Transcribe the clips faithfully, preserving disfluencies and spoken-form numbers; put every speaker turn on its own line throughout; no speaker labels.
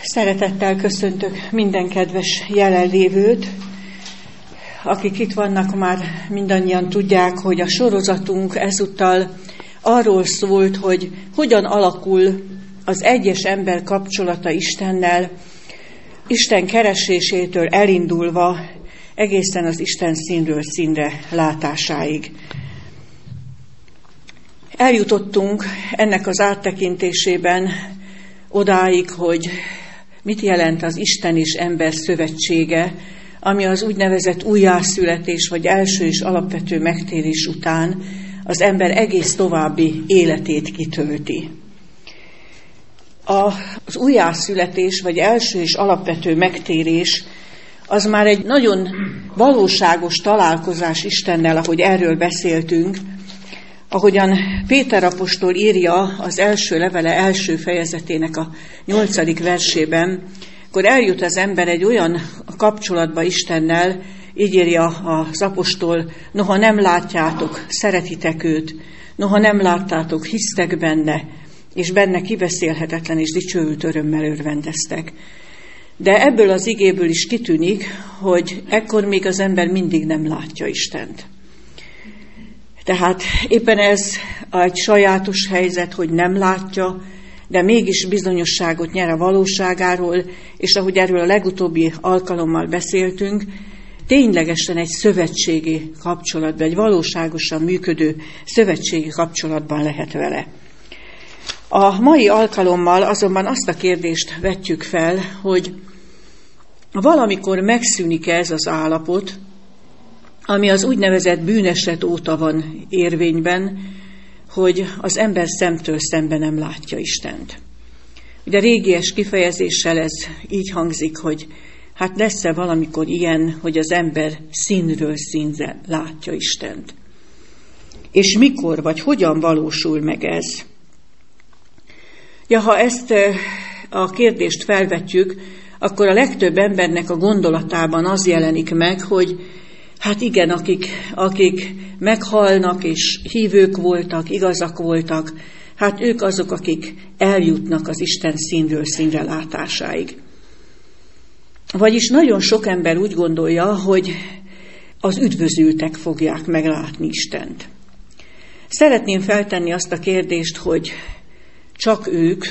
Szeretettel köszöntök minden kedves jelenlévőt. Akik itt vannak, már mindannyian tudják, hogy a sorozatunk ezúttal arról szólt, hogy hogyan alakul az egyes ember kapcsolata Istennel, Isten keresésétől elindulva egészen az Isten színről színre látásáig. Eljutottunk ennek az áttekintésében odáig, hogy mit jelent az Isten és ember szövetsége, ami az úgynevezett újjászületés vagy első és alapvető megtérés után az ember egész további életét kitölti. Az újjászületés vagy első és alapvető megtérés az már egy nagyon valóságos találkozás Istennel, ahogy erről beszéltünk, ahogyan Péter apostol írja az első levele első fejezetének a nyolcadik versében, akkor eljut az ember egy olyan kapcsolatba Istennel, így írja az apostol, noha nem látjátok, szeretitek őt, noha nem láttátok, hisztek benne, és benne kibeszélhetetlen és dicsőült örömmel örvendeztek. De ebből az igéből is kitűnik, hogy ekkor még az ember mindig nem látja Istent. Tehát éppen ez egy sajátos helyzet, hogy nem látja, de mégis bizonyosságot nyer a valóságáról, és ahogy erről a legutóbbi alkalommal beszéltünk, ténylegesen egy szövetségi kapcsolatban, egy valóságosan működő szövetségi kapcsolatban lehet vele. A mai alkalommal azonban azt a kérdést vetjük fel, hogy valamikor megszűnik ez az állapot, ami az úgynevezett bűneset óta van érvényben, hogy az ember szemtől szembe nem látja Istent. Ugye régies kifejezéssel ez így hangzik, hogy hát lesz-e valamikor ilyen, hogy az ember színről színre látja Istent. És mikor vagy hogyan valósul meg ez? Ja, ha ezt a kérdést felvetjük, akkor a legtöbb embernek a gondolatában az jelenik meg, hogy hát igen, akik, akik meghalnak és hívők voltak, igazak voltak, hát ők azok, akik eljutnak az Isten színről színre látásáig. Vagyis nagyon sok ember úgy gondolja, hogy az üdvözültek fogják meglátni Istent. Szeretném feltenni azt a kérdést, hogy csak ők,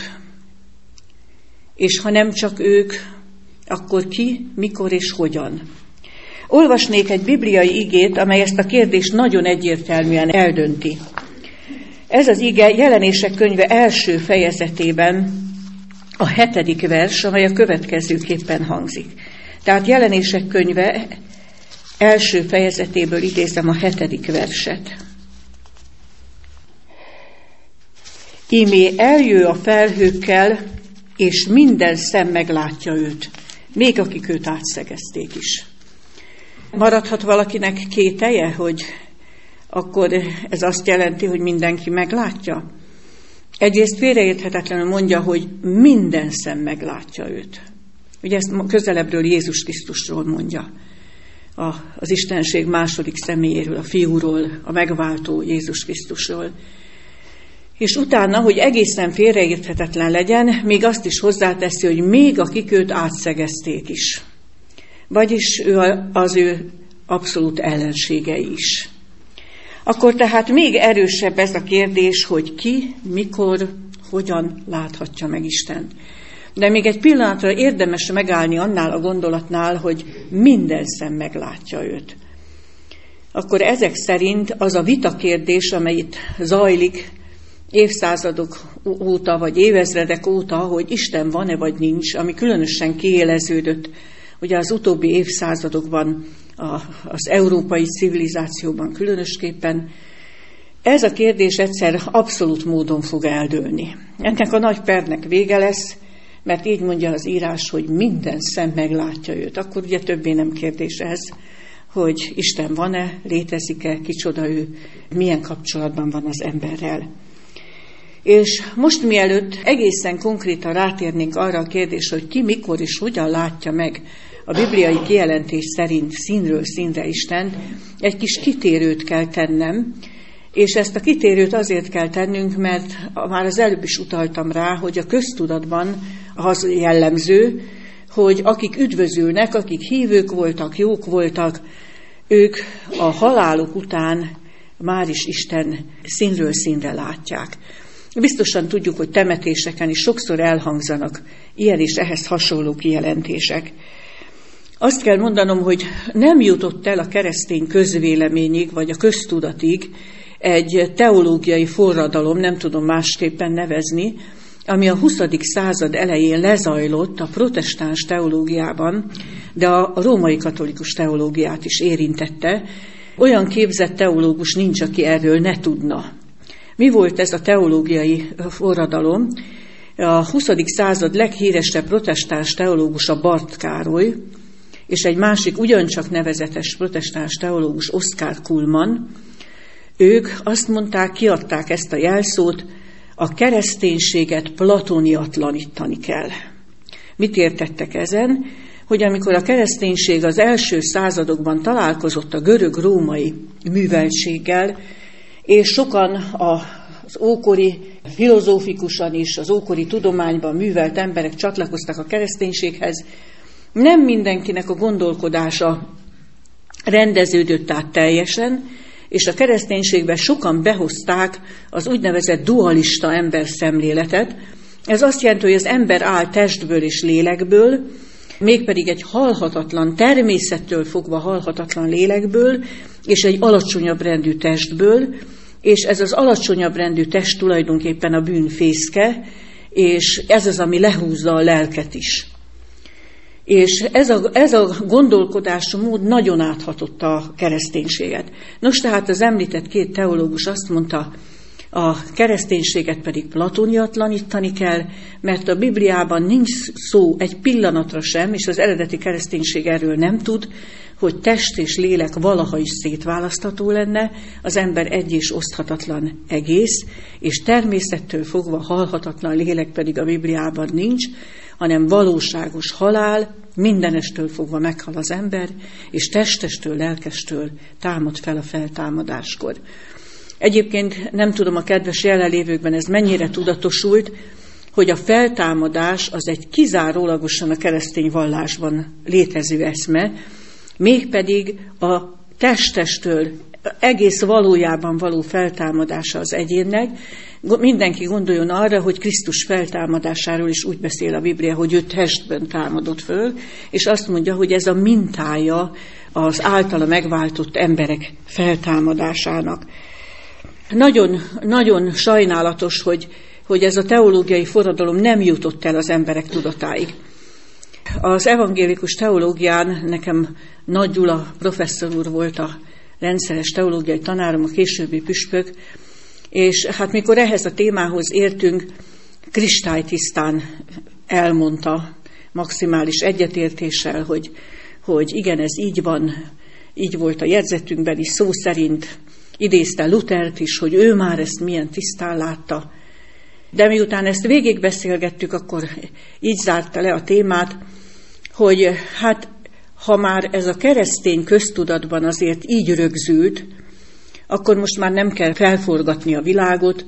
és ha nem csak ők, akkor ki, mikor és hogyan? Olvasnék egy bibliai igét, amely ezt a kérdést nagyon egyértelműen eldönti. Ez az ige Jelenések könyve első fejezetében a hetedik vers, amely a következőképpen hangzik. Tehát Jelenések könyve első fejezetéből idézem a hetedik verset. Ímé eljő a felhőkkel, és minden szem meglátja őt, még akik őt átszegezték is. Maradhat valakinek kételje, hogy akkor ez azt jelenti, hogy mindenki meglátja? Egyrészt félreérthetetlenül mondja, hogy minden szem meglátja őt. Ugye ezt közelebbről Jézus Krisztusról mondja. A, az Istenség második személyéről, a Fiúról, a megváltó Jézus Krisztusról. És utána, hogy egészen félreérthetetlen legyen, még azt is hozzáteszi, hogy még akik őt átszegezték is. Vagyis ő az ő abszolút ellenségei is. Akkor tehát még erősebb ez a kérdés, hogy ki, mikor, hogyan láthatja meg Istent. De még egy pillanatra érdemes megállni annál a gondolatnál, hogy minden szem meglátja őt. Akkor ezek szerint az a vitakérdés, amely itt zajlik évszázadok óta, vagy évezredek óta, hogy Isten van-e vagy nincs, ami különösen kiéleződött ugye az utóbbi évszázadokban, a, az európai civilizációban különösképpen, ez a kérdés egyszer abszolút módon fog eldőlni. Ennek a nagy pernek vége lesz, mert így mondja az írás, hogy minden szem meglátja őt. Akkor ugye többé nem kérdés ez, hogy Isten van-e, létezik-e, kicsoda ő, milyen kapcsolatban van az emberrel. És most mielőtt egészen konkrétan rátérnénk arra a kérdésre, hogy ki, mikor és hogyan látja meg a bibliai kijelentés szerint színről színre Istent, egy kis kitérőt kell tennem, és ezt a kitérőt azért kell tennünk, mert már az előbb is utaltam rá, hogy a köztudatban az jellemző, hogy akik üdvözülnek, akik hívők voltak, jók voltak, ők a haláluk után már is Isten színről színre látják. Biztosan tudjuk, hogy temetéseken is sokszor elhangzanak ilyen és ehhez hasonló kijelentések. Azt kell mondanom, hogy nem jutott el a keresztény közvéleményig, vagy a köztudatig egy teológiai forradalom, nem tudom másképpen nevezni, ami a huszadik század elején lezajlott a protestáns teológiában, de a római katolikus teológiát is érintette. Olyan képzett teológus nincs, aki erről ne tudna. Mi volt ez a teológiai forradalom? A huszadik század leghíresebb protestáns teológusa Barth Károly, és egy másik ugyancsak nevezetes protestáns teológus Oskar Kuhlmann, ők azt mondták, kiadták ezt a jelszót, a kereszténységet platoniatlanítani kell. Mit értettek ezen? Hogy amikor a kereszténység az első századokban találkozott a görög-római műveltséggel, és sokan az ókori filozófikusan is, az ókori tudományban művelt emberek csatlakoztak a kereszténységhez, nem mindenkinek a gondolkodása rendeződött át teljesen, és a kereszténységben sokan behozták az úgynevezett dualista emberszemléletet. Ez azt jelenti, hogy az ember áll testből és lélekből, mégpedig egy halhatatlan, természettől fogva halhatatlan lélekből, és egy alacsonyabb rendű testből, és ez az alacsonyabb rendű test tulajdonképpen a bűn fészke, és ez az, ami lehúzza a lelket is. És ez a, ez a gondolkodásmód nagyon áthatotta a kereszténységet. Nos, tehát az említett két teológus azt mondta, a kereszténységet pedig platoniatlanítani kell, mert a Bibliában nincs szó egy pillanatra sem, és az eredeti kereszténység erről nem tud, hogy test és lélek valaha is szétválasztható lenne, az ember egy és oszthatatlan egész, és természettől fogva halhatatlan lélek pedig a Bibliában nincs, hanem valóságos halál, mindenestől fogva meghal az ember, és testestől, lelkestől támad fel a feltámadáskor. Egyébként nem tudom, a kedves jelenlévőkben ez mennyire tudatosult, hogy a feltámadás az egy kizárólagosan a keresztény vallásban létező eszme, mégpedig a testestől egész valójában való feltámadása az egyénnek. Mindenki gondoljon arra, hogy Krisztus feltámadásáról is úgy beszél a Biblia, hogy ő testben támadott föl, és azt mondja, hogy ez a mintája az általa megváltott emberek feltámadásának. Nagyon, nagyon sajnálatos, hogy, hogy ez a teológiai forradalom nem jutott el az emberek tudatáig. Az evangélikus teológián nekem Nagy Gyula professzor úr volt a rendszeres teológiai tanárom, a későbbi püspök, és hát mikor ehhez a témához értünk, kristálytisztán elmondta maximális egyetértéssel, hogy, hogy igen, ez így van, így volt a jegyzetünkben is, szó szerint idézte Luthert is, hogy ő már ezt milyen tisztán látta. De miután ezt végigbeszélgettük, akkor így zárta le a témát, hogy hát ha már ez a keresztény köztudatban azért így rögzült, akkor most már nem kell felforgatni a világot,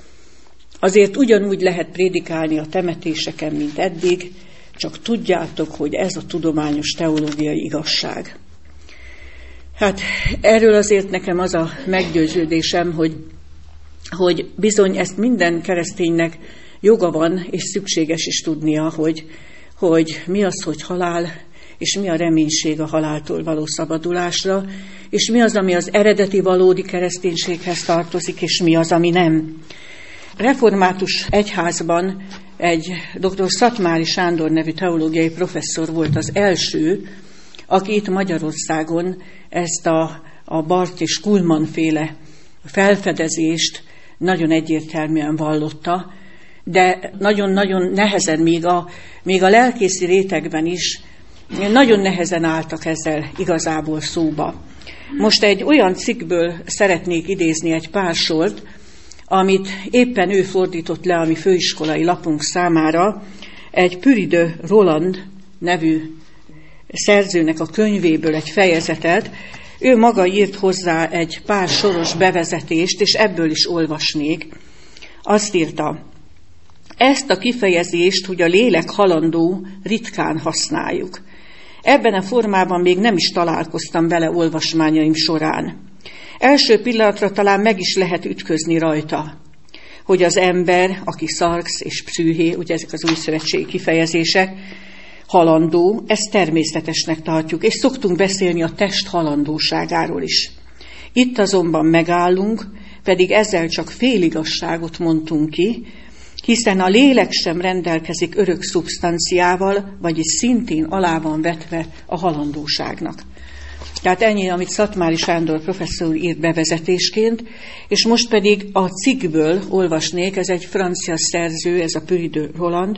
azért ugyanúgy lehet prédikálni a temetéseken, mint eddig, csak tudjátok, hogy ez a tudományos teológiai igazság. Hát erről azért nekem az a meggyőződésem, hogy, hogy bizony ezt minden kereszténynek joga van, és szükséges is tudnia, hogy, hogy mi az, hogy halál, és mi a reménység a haláltól való szabadulásra, és mi az, ami az eredeti valódi kereszténységhez tartozik, és mi az, ami nem. Református egyházban egy dr. Szatmári Sándor nevű teológiai professzor volt az első, aki itt Magyarországon ezt a, a Barth és Kuhlmann féle felfedezést nagyon egyértelműen vallotta, de nagyon-nagyon nehezen, még a, még a lelkészi rétegben is nagyon nehezen álltak ezzel igazából szóba. Most egy olyan cikkből szeretnék idézni egy pár sort, amit éppen ő fordított le a mi főiskolai lapunk számára, egy Puy de Roland nevű szerzőnek a könyvéből egy fejezetet. Ő maga írt hozzá egy pár soros bevezetést, és ebből is olvasnék. Azt írta: Ezt a kifejezést, hogy a lélek halandó, ritkán használjuk. Ebben a formában még nem is találkoztam vele olvasmányaim során. Első pillanatra talán meg is lehet ütközni rajta, hogy az ember, aki szarx és pszüché, ugye ezek az új szövetségi kifejezések, halandó, ezt természetesnek tartjuk, és szoktunk beszélni a test halandóságáról is. Itt azonban megállunk, pedig ezzel csak féligasságot mondtunk ki, hiszen a lélek sem rendelkezik örök szubstanciával, vagyis szintén alá van vetve a halandóságnak. Tehát ennyi, amit Szatmári Sándor professzor úr írt bevezetésként, és most pedig a cikkből olvasnék, ez egy francia szerző, ez a Puy de Roland,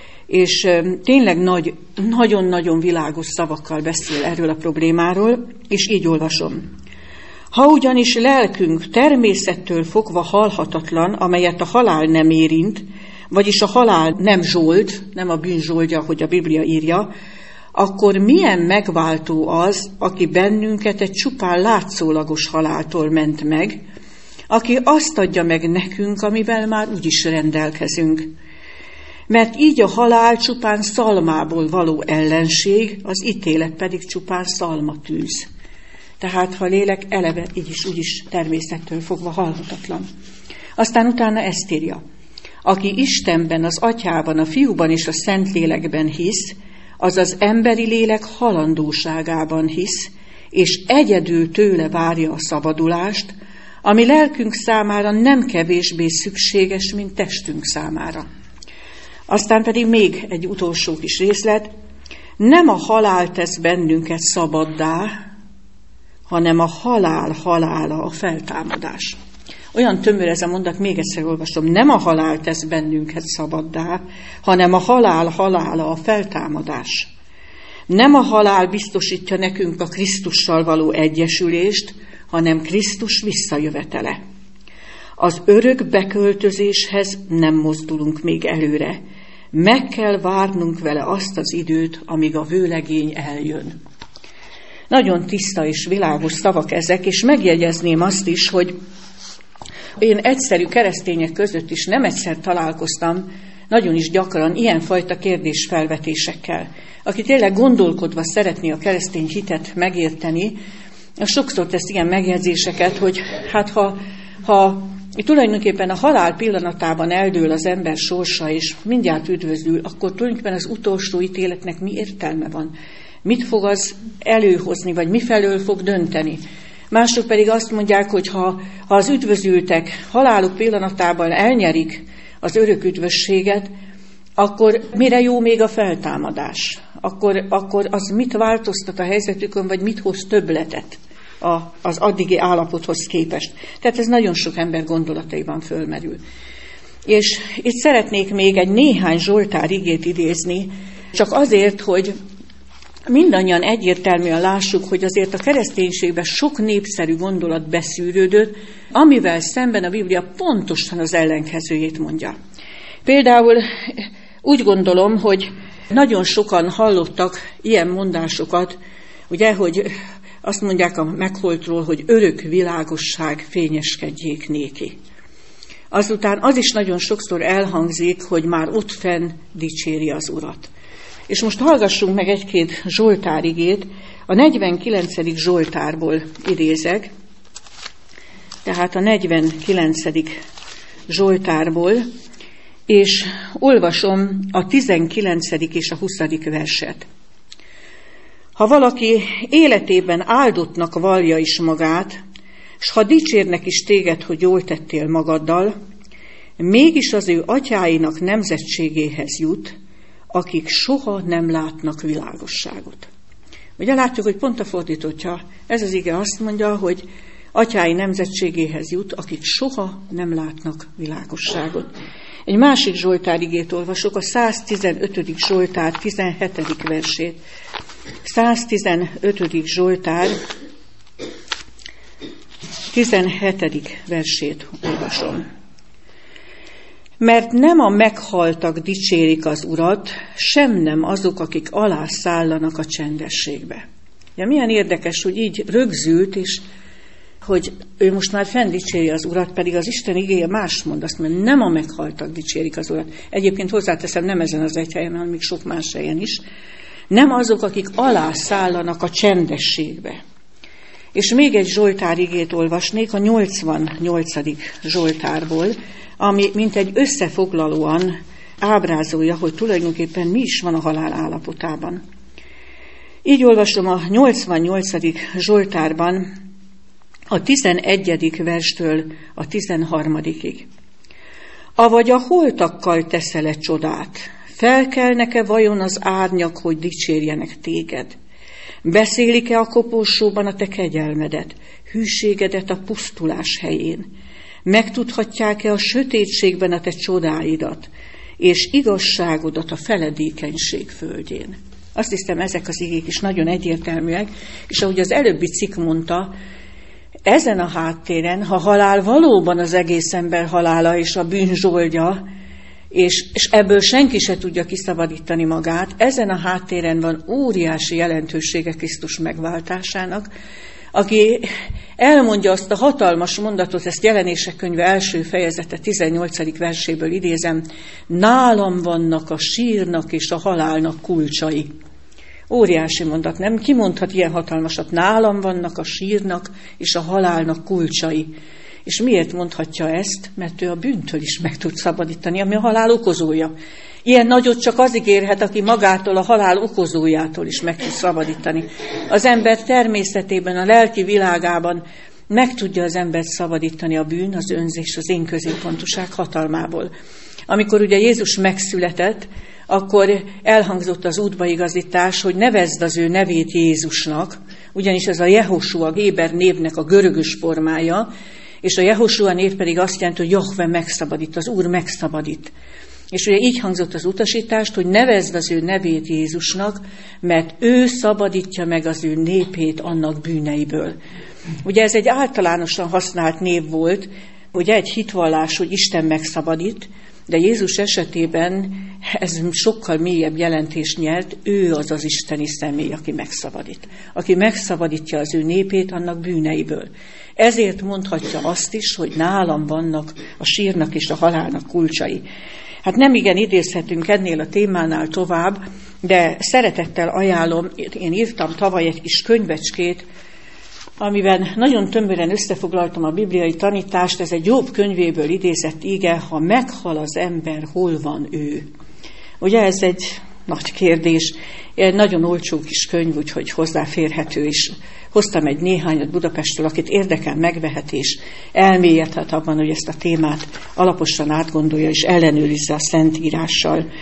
és tényleg nagy, nagyon-nagyon világos szavakkal beszél erről a problémáról, és így olvasom. Ha ugyanis lelkünk természettől fogva halhatatlan, amelyet a halál nem érint, vagyis a halál nem zsold, nem a bűn zsoldja, hogy a Biblia írja, akkor milyen megváltó az, aki bennünket egy csupán látszólagos haláltól ment meg, aki azt adja meg nekünk, amivel már úgyis rendelkezünk. Mert így a halál csupán szalmából való ellenség, az ítélet pedig csupán szalmatűz. Tehát ha a lélek eleve így is, úgy is természettől fogva halhatatlan. Aztán utána ezt írja. Aki Istenben, az Atyában, a Fiúban és a Szentlélekben hisz, az az emberi lélek halandóságában hisz, és egyedül tőle várja a szabadulást, ami lelkünk számára nem kevésbé szükséges, mint testünk számára. Aztán pedig még egy utolsó kis részlet. Nem a halál tesz bennünket szabaddá, hanem a halál halála, a feltámadás. Olyan tömör ez a mondat, még egyszer olvasom. Nem a halál tesz bennünket szabaddá, hanem a halál halála, a feltámadás. Nem a halál biztosítja nekünk a Krisztussal való egyesülést, hanem Krisztus visszajövetele. Az örök beköltözéshez nem mozdulunk még előre. Meg kell várnunk vele azt az időt, amíg a vőlegény eljön. Nagyon tiszta és világos szavak ezek, és megjegyezném azt is, hogy én egyszerű keresztények között is nem egyszer találkoztam, nagyon is gyakran ilyenfajta kérdésfelvetésekkel. Aki tényleg gondolkodva szeretné a keresztény hitet megérteni, sokszor tesz ilyen megjegyzéseket, hogy hát ha, ha tulajdonképpen a halál pillanatában eldől az ember sorsa, és mindjárt üdvözül, akkor tulajdonképpen az utolsó ítéletnek mi értelme van? Mit fog az előhozni, vagy mifelől fog dönteni? Mások pedig azt mondják, hogy ha, ha az üdvözültek haláluk pillanatában elnyerik az örök üdvösséget, akkor mire jó még a feltámadás? Akkor, akkor az mit változtat a helyzetükön, vagy mit hoz többletet a, az addigi állapothoz képest? Tehát ez nagyon sok ember gondolataiban fölmerül. És itt szeretnék még egy néhány Zsoltár igét idézni, csak azért, hogy mindannyian egyértelműen lássuk, hogy azért a kereszténységben sok népszerű gondolat beszűrődött, amivel szemben a Biblia pontosan az ellenkezőjét mondja. Például úgy gondolom, hogy nagyon sokan hallottak ilyen mondásokat, ugye, hogy azt mondják a megholtról, hogy örök világosság fényeskedjék néki. Azután az is nagyon sokszor elhangzik, hogy már ott fenn dicséri az Urat. És most hallgassunk meg egy-két Zsoltár igét, a negyvenkilencedik Zsoltárból idézek, tehát a negyvenkilencedik Zsoltárból, és olvasom a tizenkilencedik és a huszadik verset. Ha valaki életében áldottnak vallja is magát, s ha dicsérnek is téged, hogy jól tettél magaddal, mégis az ő atyáinak nemzetségéhez jut, akik soha nem látnak világosságot. Ugye látjuk, hogy pont a fordítottja, ez az ige azt mondja, hogy atyái nemzetségéhez jut, akik soha nem látnak világosságot. Egy másik Zsoltár igét olvasok, a száztizenötödik Zsoltár tizenhetedik versét. száztizenötödik Zsoltár tizenhetedik versét olvasom. Mert nem a meghaltak dicsérik az Urat, sem nem azok, akik alászállanak a csendességbe. Ja, milyen érdekes, hogy így rögzült, és hogy ő most már fenn dicséri az Urat, pedig az Isten igéje más mond, azt mondja, nem a meghaltak dicsérik az Urat. Egyébként hozzáteszem, nem ezen az egy helyen, hanem még sok más helyen is. Nem azok, akik alá szállanak a csendességbe. És még egy Zsoltár igét olvasnék, a nyolcvannyolcadik Zsoltárból, ami mint egy összefoglalóan ábrázolja, hogy tulajdonképpen mi is van a halál állapotában. Így olvasom a nyolcvannyolcadik Zsoltárban, a tizenegyedik verstől a tizenharmadikig. Avagy a holtakkal teszel-e csodát? Felkelnek-e vajon az árnyak, hogy dicsérjenek téged? Beszélik-e a koporsóban a te kegyelmedet, hűségedet a pusztulás helyén? Megtudhatják-e a sötétségben a te csodáidat, és igazságodat a feledékenység földjén? Azt hiszem, ezek az igék is nagyon egyértelműek, és ahogy az előbbi cikk mondta, ezen a háttéren, ha halál valóban az egész ember halála és a bűn zsoldja, és, és ebből senki se tudja kiszabadítani magát, ezen a háttéren van óriási jelentősége Krisztus megváltásának, aki elmondja azt a hatalmas mondatot, ezt Jelenések könyve első fejezete tizennyolcadik verséből idézem, nálam vannak a sírnak és a halálnak kulcsai. Óriási mondat, nem? Ki mondhat ilyen hatalmasat? Nálam vannak a sírnak és a halálnak kulcsai. És miért mondhatja ezt? Mert ő a bűntől is meg tud szabadítani, ami a halál okozója. Ilyen nagyot csak az ígérhet, aki magától, a halál okozójától is meg tud szabadítani. Az ember természetében, a lelki világában meg tudja az embert szabadítani a bűn, az önzés, az én középpontúság hatalmából. Amikor ugye Jézus megszületett, akkor elhangzott az útbaigazítás, hogy nevezd az ő nevét Jézusnak, ugyanis ez a Jehosua héber névnek a görögös formája, és a Jehosua név pedig azt jelenti, hogy Jahve megszabadít, az Úr megszabadít. És ugye így hangzott az utasítást, hogy nevezd az ő nevét Jézusnak, mert ő szabadítja meg az ő népét annak bűneiből. Ugye ez egy általánosan használt név volt, ugye egy hitvallás, hogy Isten megszabadít, de Jézus esetében ez sokkal mélyebb jelentést nyert, ő az az isteni személy, aki megszabadít. Aki megszabadítja az ő népét annak bűneiből. Ezért mondhatja azt is, hogy nálam vannak a sírnak és a halálnak kulcsai. Hát nem igen idézhetünk ennél a témánál tovább, de szeretettel ajánlom, én írtam tavaly egy kis könyvecskét, amiben nagyon tömören összefoglaltam a bibliai tanítást, ez egy Jobb könyvéből idézett ige, ha meghal az ember, hol van ő? Ugye ez egy nagy kérdés, egy nagyon olcsó kis könyv, úgyhogy hozzáférhető is. Hoztam egy néhányat Budapestről, akit érdekel, megvehet és elmélyedhet abban, hogy ezt a témát alaposan átgondolja és ellenőrizze a Szentírással.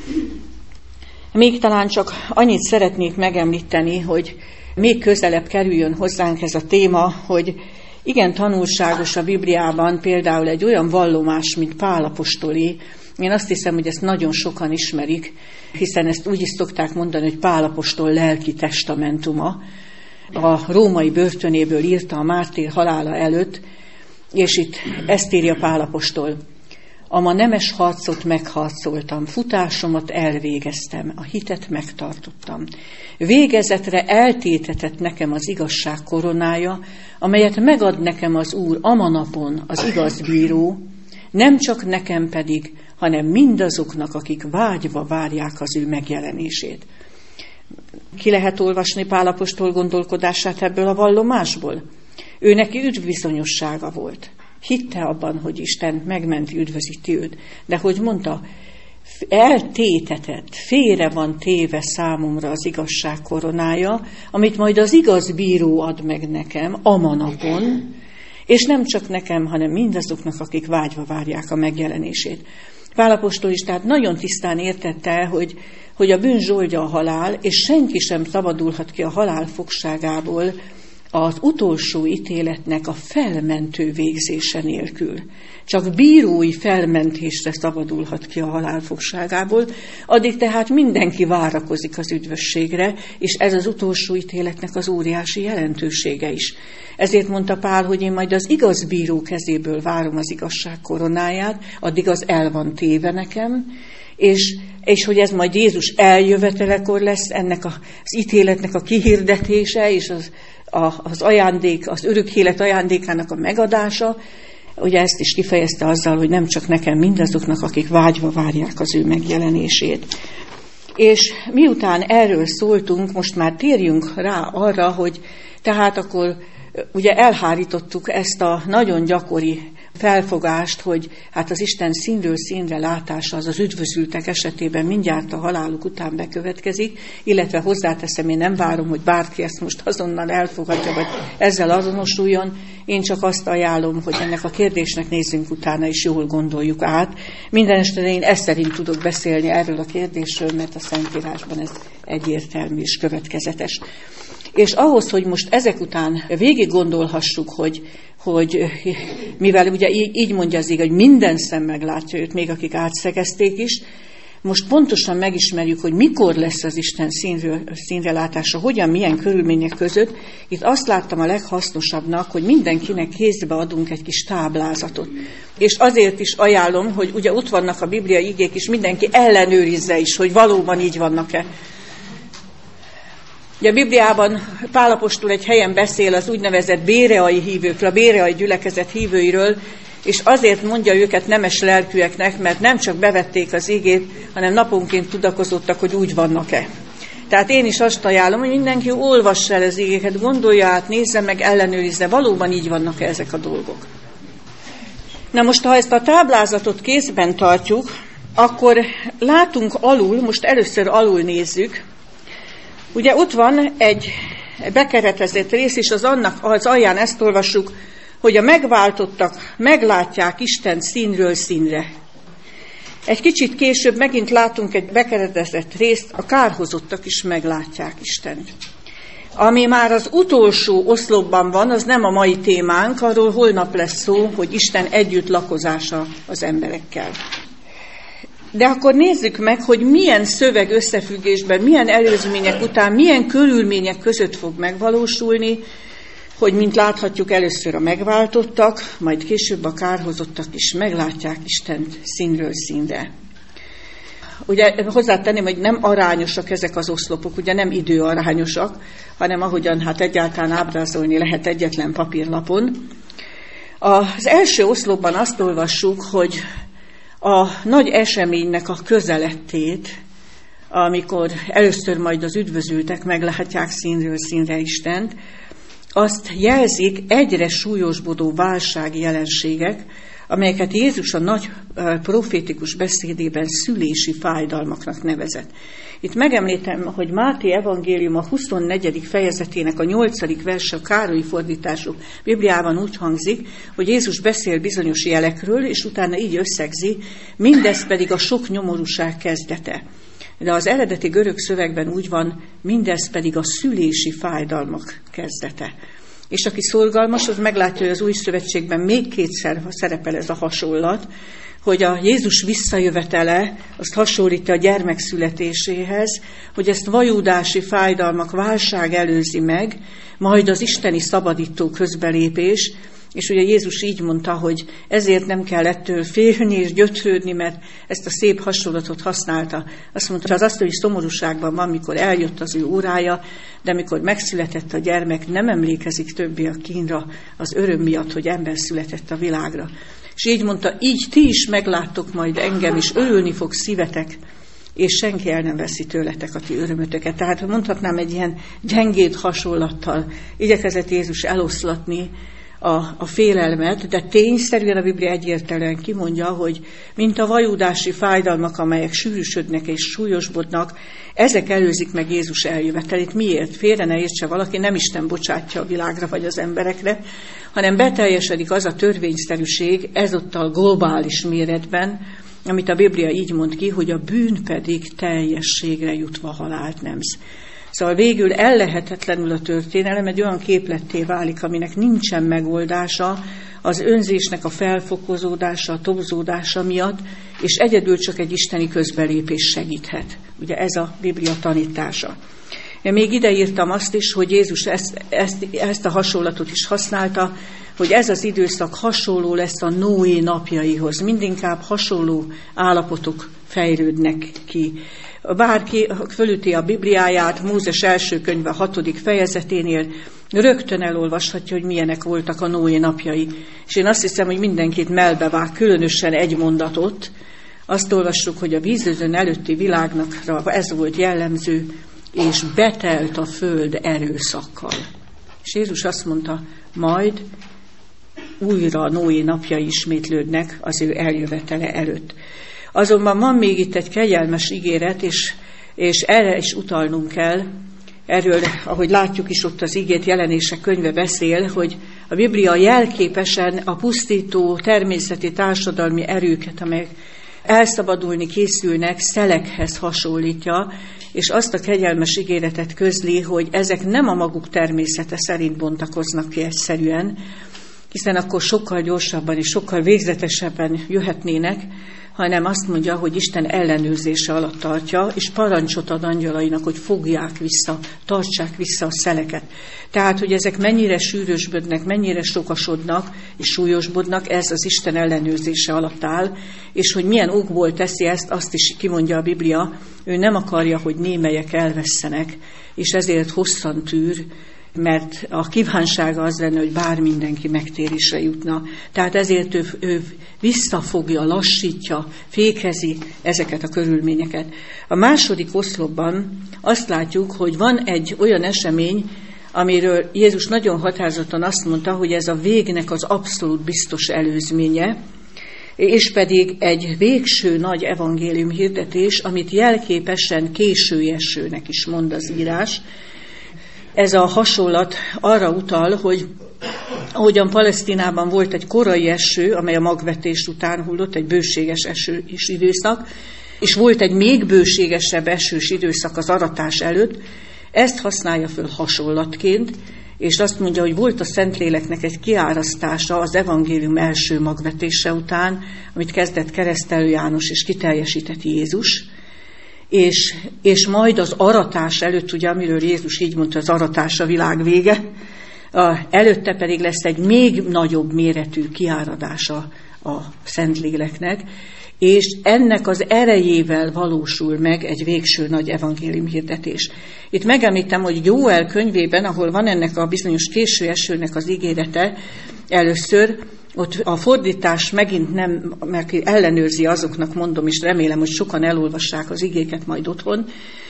Még talán csak annyit szeretnék megemlíteni, hogy még közelebb kerüljön hozzánk ez a téma, hogy igen tanulságos a Bibliában például egy olyan vallomás, mint Pál apostolé. Én azt hiszem, hogy ezt nagyon sokan ismerik, hiszen ezt úgy is szokták mondani, hogy Pál apostol lelki testamentuma. A római börtönéből írta a mártír halála előtt, és itt ezt írja Pál apostol. A ma nemes harcot megharcoltam, futásomat elvégeztem, a hitet megtartottam. Végezetre eltétetett nekem az igazság koronája, amelyet megad nekem az Úr ama napon, az igaz bíró, nem csak nekem pedig, hanem mindazoknak, akik vágyva várják az ő megjelenését. Ki lehet olvasni Pál apostol gondolkodását ebből a vallomásból? Ő neki üdvbizonyossága volt. Hitte abban, hogy Isten megmenti, üdvözíti őt. De hogy mondta, eltétetett, félre van téve számomra az igazság koronája, amit majd az igaz bíró ad meg nekem a manapon, és nem csak nekem, hanem mindazoknak, akik vágyva várják a megjelenését. Pál apostol is tehát nagyon tisztán értette, hogy, hogy a bűn zsoldja a halál, és senki sem szabadulhat ki a halál fogságából az utolsó ítéletnek a felmentő végzése nélkül. Csak bírói felmentésre szabadulhat ki a halál fogságából, addig tehát mindenki várakozik az üdvösségre, és ez az utolsó ítéletnek az óriási jelentősége is. Ezért mondta Pál, hogy én majd az igaz bíró kezéből várom az igazság koronáját, addig az el van téve nekem, és, és hogy ez majd Jézus eljövetelekor lesz ennek a, az ítéletnek a kihirdetése, és az, a, az ajándék, az örök élet ajándékának a megadása. Ugye ezt is kifejezte azzal, hogy nem csak nekem, mindazoknak, akik vágyva várják az ő megjelenését. És miután erről szóltunk, most már térjünk rá arra, hogy tehát akkor ugye elhárítottuk ezt a nagyon gyakori felfogást, hogy hát az Isten színről színre látása az az üdvözültek esetében mindjárt a haláluk után bekövetkezik, illetve hozzáteszem, én nem várom, hogy bárki ezt most azonnal elfogadja, vagy ezzel azonosuljon. Én csak azt ajánlom, hogy ennek a kérdésnek nézzünk utána, és jól gondoljuk át. Minden esetre én ezt szerint tudok beszélni erről a kérdésről, mert a Szentírásban ez egyértelmű és következetes. És ahhoz, hogy most ezek után végig gondolhassuk, hogy, hogy mivel ugye így mondja az ige, hogy minden szem meglátja őt, még akik átszegezték is, most pontosan megismerjük, hogy mikor lesz az Isten színről, színre látása, hogyan, milyen körülmények között. Itt azt láttam a leghasznosabbnak, hogy mindenkinek kézbe adunk egy kis táblázatot. És azért is ajánlom, hogy ugye ott vannak a bibliai igék is, mindenki ellenőrizze is, hogy valóban így vannak-e. Ugye a Bibliában Pál apostol egy helyen beszél az úgynevezett béreai hívőkről, a béreai gyülekezet hívőiről, és azért mondja őket nemes lelkűeknek, mert nem csak bevették az igét, hanem naponként tudakozottak, hogy úgy vannak-e. Tehát én is azt ajánlom, hogy mindenki olvassa el az igéket, gondolja át, nézze meg, ellenőrizze, valóban így vannak-e ezek a dolgok. Na most, ha ezt a táblázatot kézben tartjuk, akkor látunk alul, most először alul nézzük. Ugye ott van egy bekeretezett rész, és az, annak, az alján ezt olvassuk, hogy a megváltottak meglátják Isten színről színre. Egy kicsit később megint látunk egy bekeretezett részt, a kárhozottak is meglátják Istent. Ami már az utolsó oszlopban van, az nem a mai témánk, arról holnap lesz szó, hogy Isten együtt lakozása az emberekkel. De akkor nézzük meg, hogy milyen szöveg összefüggésben, milyen előzmények után, milyen körülmények között fog megvalósulni, hogy mint láthatjuk, először a megváltottak, majd később a kárhozottak is meglátják Istent színről színre. Ugye hozzátenném, hogy nem arányosak ezek az oszlopok, ugye nem időarányosak, hanem ahogyan hát egyáltalán ábrázolni lehet egyetlen papírlapon. Az első oszlopban azt olvassuk, hogy a nagy eseménynek a közelettét, amikor először majd az üdvözültek meglátják színről színre Istent, azt jelzik egyre súlyosbodó válsági jelenségek, amelyeket Jézus a nagy profétikus beszédében szülési fájdalmaknak nevezett. Itt megemlítem, hogy Máté evangélium a huszonnegyedik fejezetének a nyolcadik verse, a Károlyi fordítású Bibliában úgy hangzik, hogy Jézus beszél bizonyos jelekről, és utána így összegzi, mindez pedig a sok nyomorúság kezdete. De az eredeti görög szövegben úgy van, mindez pedig a szülési fájdalmak kezdete. És aki szorgalmas, az meglátja, hogy az Új Szövetségben még kétszer szerepel ez a hasonlat, hogy a Jézus visszajövetele azt hasonlítja a gyermek születéséhez, hogy ezt vajúdási fájdalmak, válság előzi meg, majd az isteni szabadító közbelépés, és ugye Jézus így mondta, hogy ezért nem kell ettől félni és gyötrődni, mert ezt a szép hasonlatot használta. Azt mondta, hogy az asztali szomorúságban van, mikor eljött az ő órája, de mikor megszületett a gyermek, nem emlékezik többé a kínra, az öröm miatt, hogy ember született a világra. És így mondta, így ti is megláttok majd engem, és örülni fog szívetek, és senki el nem veszi tőletek a ti örömötöket. Tehát mondhatnám egy ilyen gyengéd hasonlattal, igyekezett Jézus eloszlatni A, a félelmet, de tényszerűen a Biblia egyértelműen kimondja, hogy mint a vajúdási fájdalmak, amelyek sűrűsödnek és súlyosbodnak, ezek előzik meg Jézus eljövetelét. Miért? Félre ne értse valaki, nem Isten bocsátja a világra vagy az emberekre, hanem beteljesedik az a törvényszerűség ezottal globális méretben, amit a Biblia így mond ki, hogy a bűn pedig teljességre jutva halált nemz. Szóval végül ellehetetlenül a történelem egy olyan képletté válik, aminek nincsen megoldása az önzésnek a felfokozódása, a tobzódása miatt, és egyedül csak egy isteni közbelépés segíthet. Ugye ez a Biblia tanítása. Én még ide írtam azt is, hogy Jézus ezt, ezt, ezt a hasonlatot is használta, hogy ez az időszak hasonló lesz a Noé napjaihoz. Mindinkább hasonló állapotok fejlődnek ki. Bárki fölüti a Bibliáját, Mózes első könyve hatodik fejezeténél, rögtön elolvashatja, hogy milyenek voltak a Noé napjai. És én azt hiszem, hogy mindenkit melbevág, különösen egy mondatot. Azt olvassuk, hogy a vízözön előtti világnak ez volt jellemző, és betelt a föld erőszakkal. És Jézus azt mondta, majd újra a Noé napjai ismétlődnek az ő eljövetele előtt. Azonban van még itt egy kegyelmes ígéret, és, és erre is utalnunk kell. Erről, ahogy látjuk is, ott az ígét Jelenések könyve beszél, hogy a Biblia jelképesen a pusztító természeti társadalmi erőket, amelyek elszabadulni készülnek, szelekhez hasonlítja, és azt a kegyelmes ígéretet közli, hogy ezek nem a maguk természete szerint bontakoznak ki egyszerűen, hiszen akkor sokkal gyorsabban és sokkal végzetesebben jöhetnének, hanem azt mondja, hogy Isten ellenőrzése alatt tartja, és parancsot ad angyalainak, hogy fogják vissza, tartsák vissza a szeleket. Tehát, hogy ezek mennyire sűrösbödnek, mennyire sokasodnak és súlyosbodnak, ez az Isten ellenőrzése alatt áll, és hogy milyen okból teszi ezt, azt is kimondja a Biblia, ő nem akarja, hogy némelyek elvesszenek, és ezért hosszan tűr, mert a kívánsága az lenne, hogy bár mindenki megtérésre jutna. Tehát ezért ő, ő visszafogja, lassítja, fékezi ezeket a körülményeket. A második oszlopban azt látjuk, hogy van egy olyan esemény, amiről Jézus nagyon határozottan azt mondta, hogy ez a végnek az abszolút biztos előzménye, és pedig egy végső nagy evangélium hirdetés, amit jelképesen késői esőnek is mond az írás. Ez a hasonlat arra utal, hogy ahogyan Palesztinában volt egy korai eső, amely a magvetés után hullott, egy bőséges esős időszak, és volt egy még bőségesebb esős időszak az aratás előtt, ezt használja föl hasonlatként, és azt mondja, hogy volt a Szentléleknek egy kiárasztása az evangélium első magvetése után, amit kezdett Keresztelő János és kiteljesített Jézus, És, és majd az aratás előtt, ugye, amiről Jézus így mondta, az aratás a világ vége, a, előtte pedig lesz egy még nagyobb méretű kiáradása a Szentléleknek, és ennek az erejével valósul meg egy végső nagy evangélium hirdetés. Itt megemlítem, hogy Jóel könyvében, ahol van ennek a bizonyos késő esőnek az ígérete, először ott a fordítás megint nem, mert ellenőrzi azoknak, mondom, és remélem, hogy sokan elolvassák az igéket majd otthon.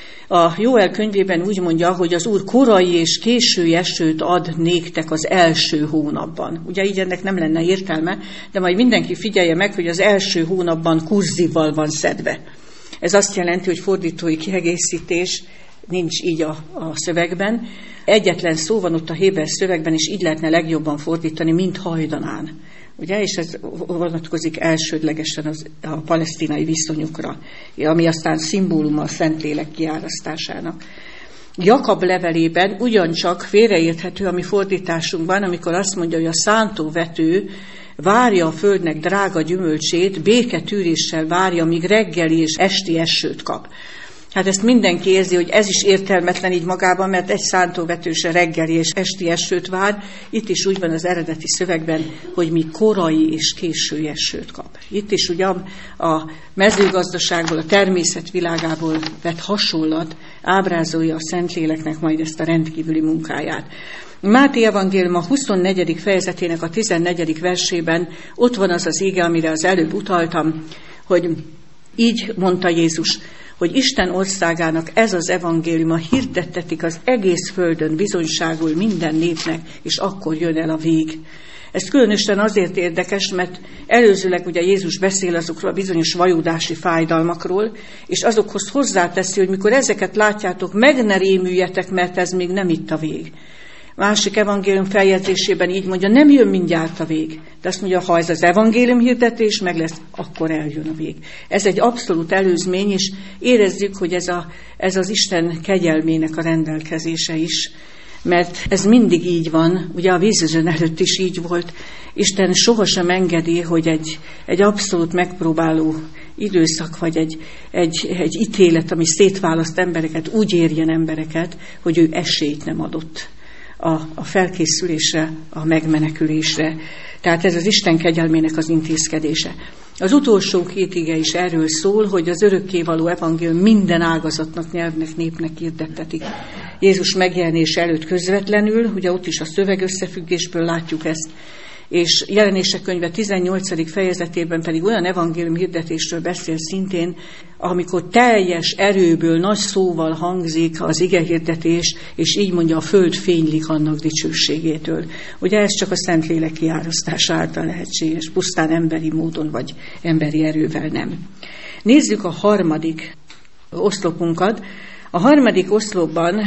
A Jóel könyvében úgy mondja, hogy az Úr korai és késői esőt ad néktek az első hónapban. Ugye így ennek nem lenne értelme, de majd mindenki figyelje meg, hogy az első hónapban kurzival van szedve. Ez azt jelenti, hogy fordítói kiegészítés nincs így a, a szövegben. Egyetlen szó van ott a héber szövegben, és így lehetne legjobban fordítani, mint hajdanán. Ugye, és ez vonatkozik elsődlegesen az, a palesztinai viszonyokra, ami aztán szimbóluma a Szentlélek kiárasztásának. Jakab levelében ugyancsak félreérthető a mi fordításunkban, amikor azt mondja, hogy a szántóvető várja a földnek drága gyümölcsét, béketűréssel várja, míg reggeli és esti esőt kap. Hát ezt mindenki érzi, hogy ez is értelmetlen így magában, mert egy szántóvető se reggeli és esti esőt vár. Itt is úgy van az eredeti szövegben, hogy mi korai és késői esőt kap. Itt is ugye a mezőgazdaságból, a természet világából vett hasonlat ábrázolja a Szentléleknek majd ezt a rendkívüli munkáját. Máté evangélium a huszonnegyedik fejezetének a tizennegyedik versében ott van az az ige, amire az előbb utaltam, hogy így mondta Jézus, hogy Isten országának ez az evangéliuma hirdettetik az egész földön, bizonyságul minden népnek, és akkor jön el a vég. Ez különösen azért érdekes, mert előzőleg ugye Jézus beszél azokról a bizonyos vajúdási fájdalmakról, és azokhoz hozzáteszi, hogy mikor ezeket látjátok, meg ne rémüljetek, mert ez még nem itt a vég. Másik evangélium feljegyzésében így mondja, nem jön mindjárt a vég. De azt mondja, ha ez az evangélium hirdetés meg lesz, akkor eljön a vég. Ez egy abszolút előzmény, és érezzük, hogy ez, a, ez az Isten kegyelmének a rendelkezése is. Mert ez mindig így van, ugye a vízözön előtt is így volt. Isten sohasem engedi, hogy egy, egy abszolút megpróbáló időszak, vagy egy, egy, egy ítélet, ami szétválaszt embereket, úgy érjen embereket, hogy ő esélyt nem adott a, a felkészülésre, a megmenekülésre. Tehát ez az Isten kegyelmének az intézkedése. Az utolsó két ige is erről szól, hogy az örökkévaló evangélium minden ágazatnak, nyelvnek, népnek hirdettetik. Jézus megjelenése előtt közvetlenül, ugye ott is a szövegösszefüggésből látjuk ezt, és Jelenések könyve tizennyolcadik fejezetében pedig olyan evangélium hirdetésről beszél szintén, amikor teljes erőből, nagy szóval hangzik az igehirdetés, és így mondja, a föld fénylik annak dicsőségétől. Ugye ez csak a Szentlélek kiárasztása által lehetséges, pusztán emberi módon, vagy emberi erővel nem. Nézzük a harmadik oszlopunkat. A harmadik oszlopban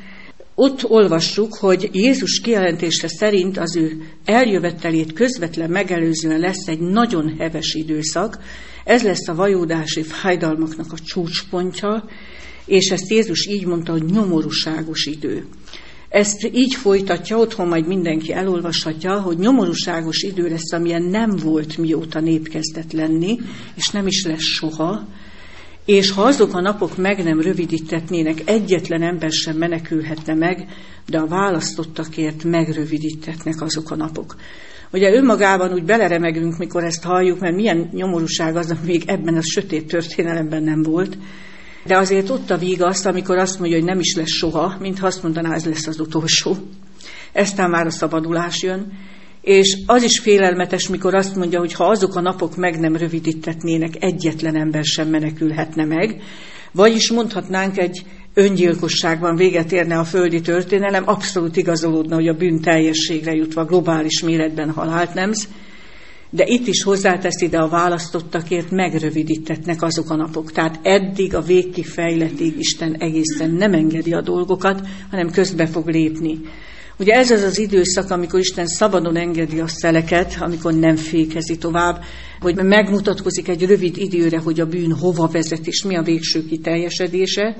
ott olvassuk, hogy Jézus kijelentése szerint az ő eljövetelét közvetlen megelőzően lesz egy nagyon heves időszak. Ez lesz a vajúdási fájdalmaknak a csúcspontja, és ezt Jézus így mondta, hogy nyomorúságos idő. Ezt így folytatja, otthon majd mindenki elolvashatja, hogy nyomorúságos idő lesz, amilyen nem volt mióta nép kezdett lenni, és nem is lesz soha. És ha azok a napok meg nem rövidítetnének, egyetlen ember sem menekülhetne meg, de a választottakért megrövidítetnek azok a napok. Ugye önmagában úgy beleremegünk, mikor ezt halljuk, mert milyen nyomorúság az, ami még ebben a sötét történelemben nem volt. De azért ott a vígaszt, amikor azt mondja, hogy nem is lesz soha, mintha azt mondaná, ez lesz az utolsó. Eztán már a szabadulás jön. És az is félelmetes, mikor azt mondja, hogy ha azok a napok meg nem rövidítetnének, egyetlen ember sem menekülhetne meg. Vagyis mondhatnánk, egy öngyilkosságban véget érne a földi történelem, abszolút igazolódna, hogy a bűn teljességre jutva globális méretben halált nemz. De itt is hozzátesz ide a választottakért megrövidítetnek azok a napok. Tehát eddig a végkifejletig Isten egészen nem engedi a dolgokat, hanem közbe fog lépni. Ugye ez az az időszak, amikor Isten szabadon engedi a szeleket, amikor nem fékezi tovább, hogy megmutatkozik egy rövid időre, hogy a bűn hova vezet, és mi a végső kiteljesedése.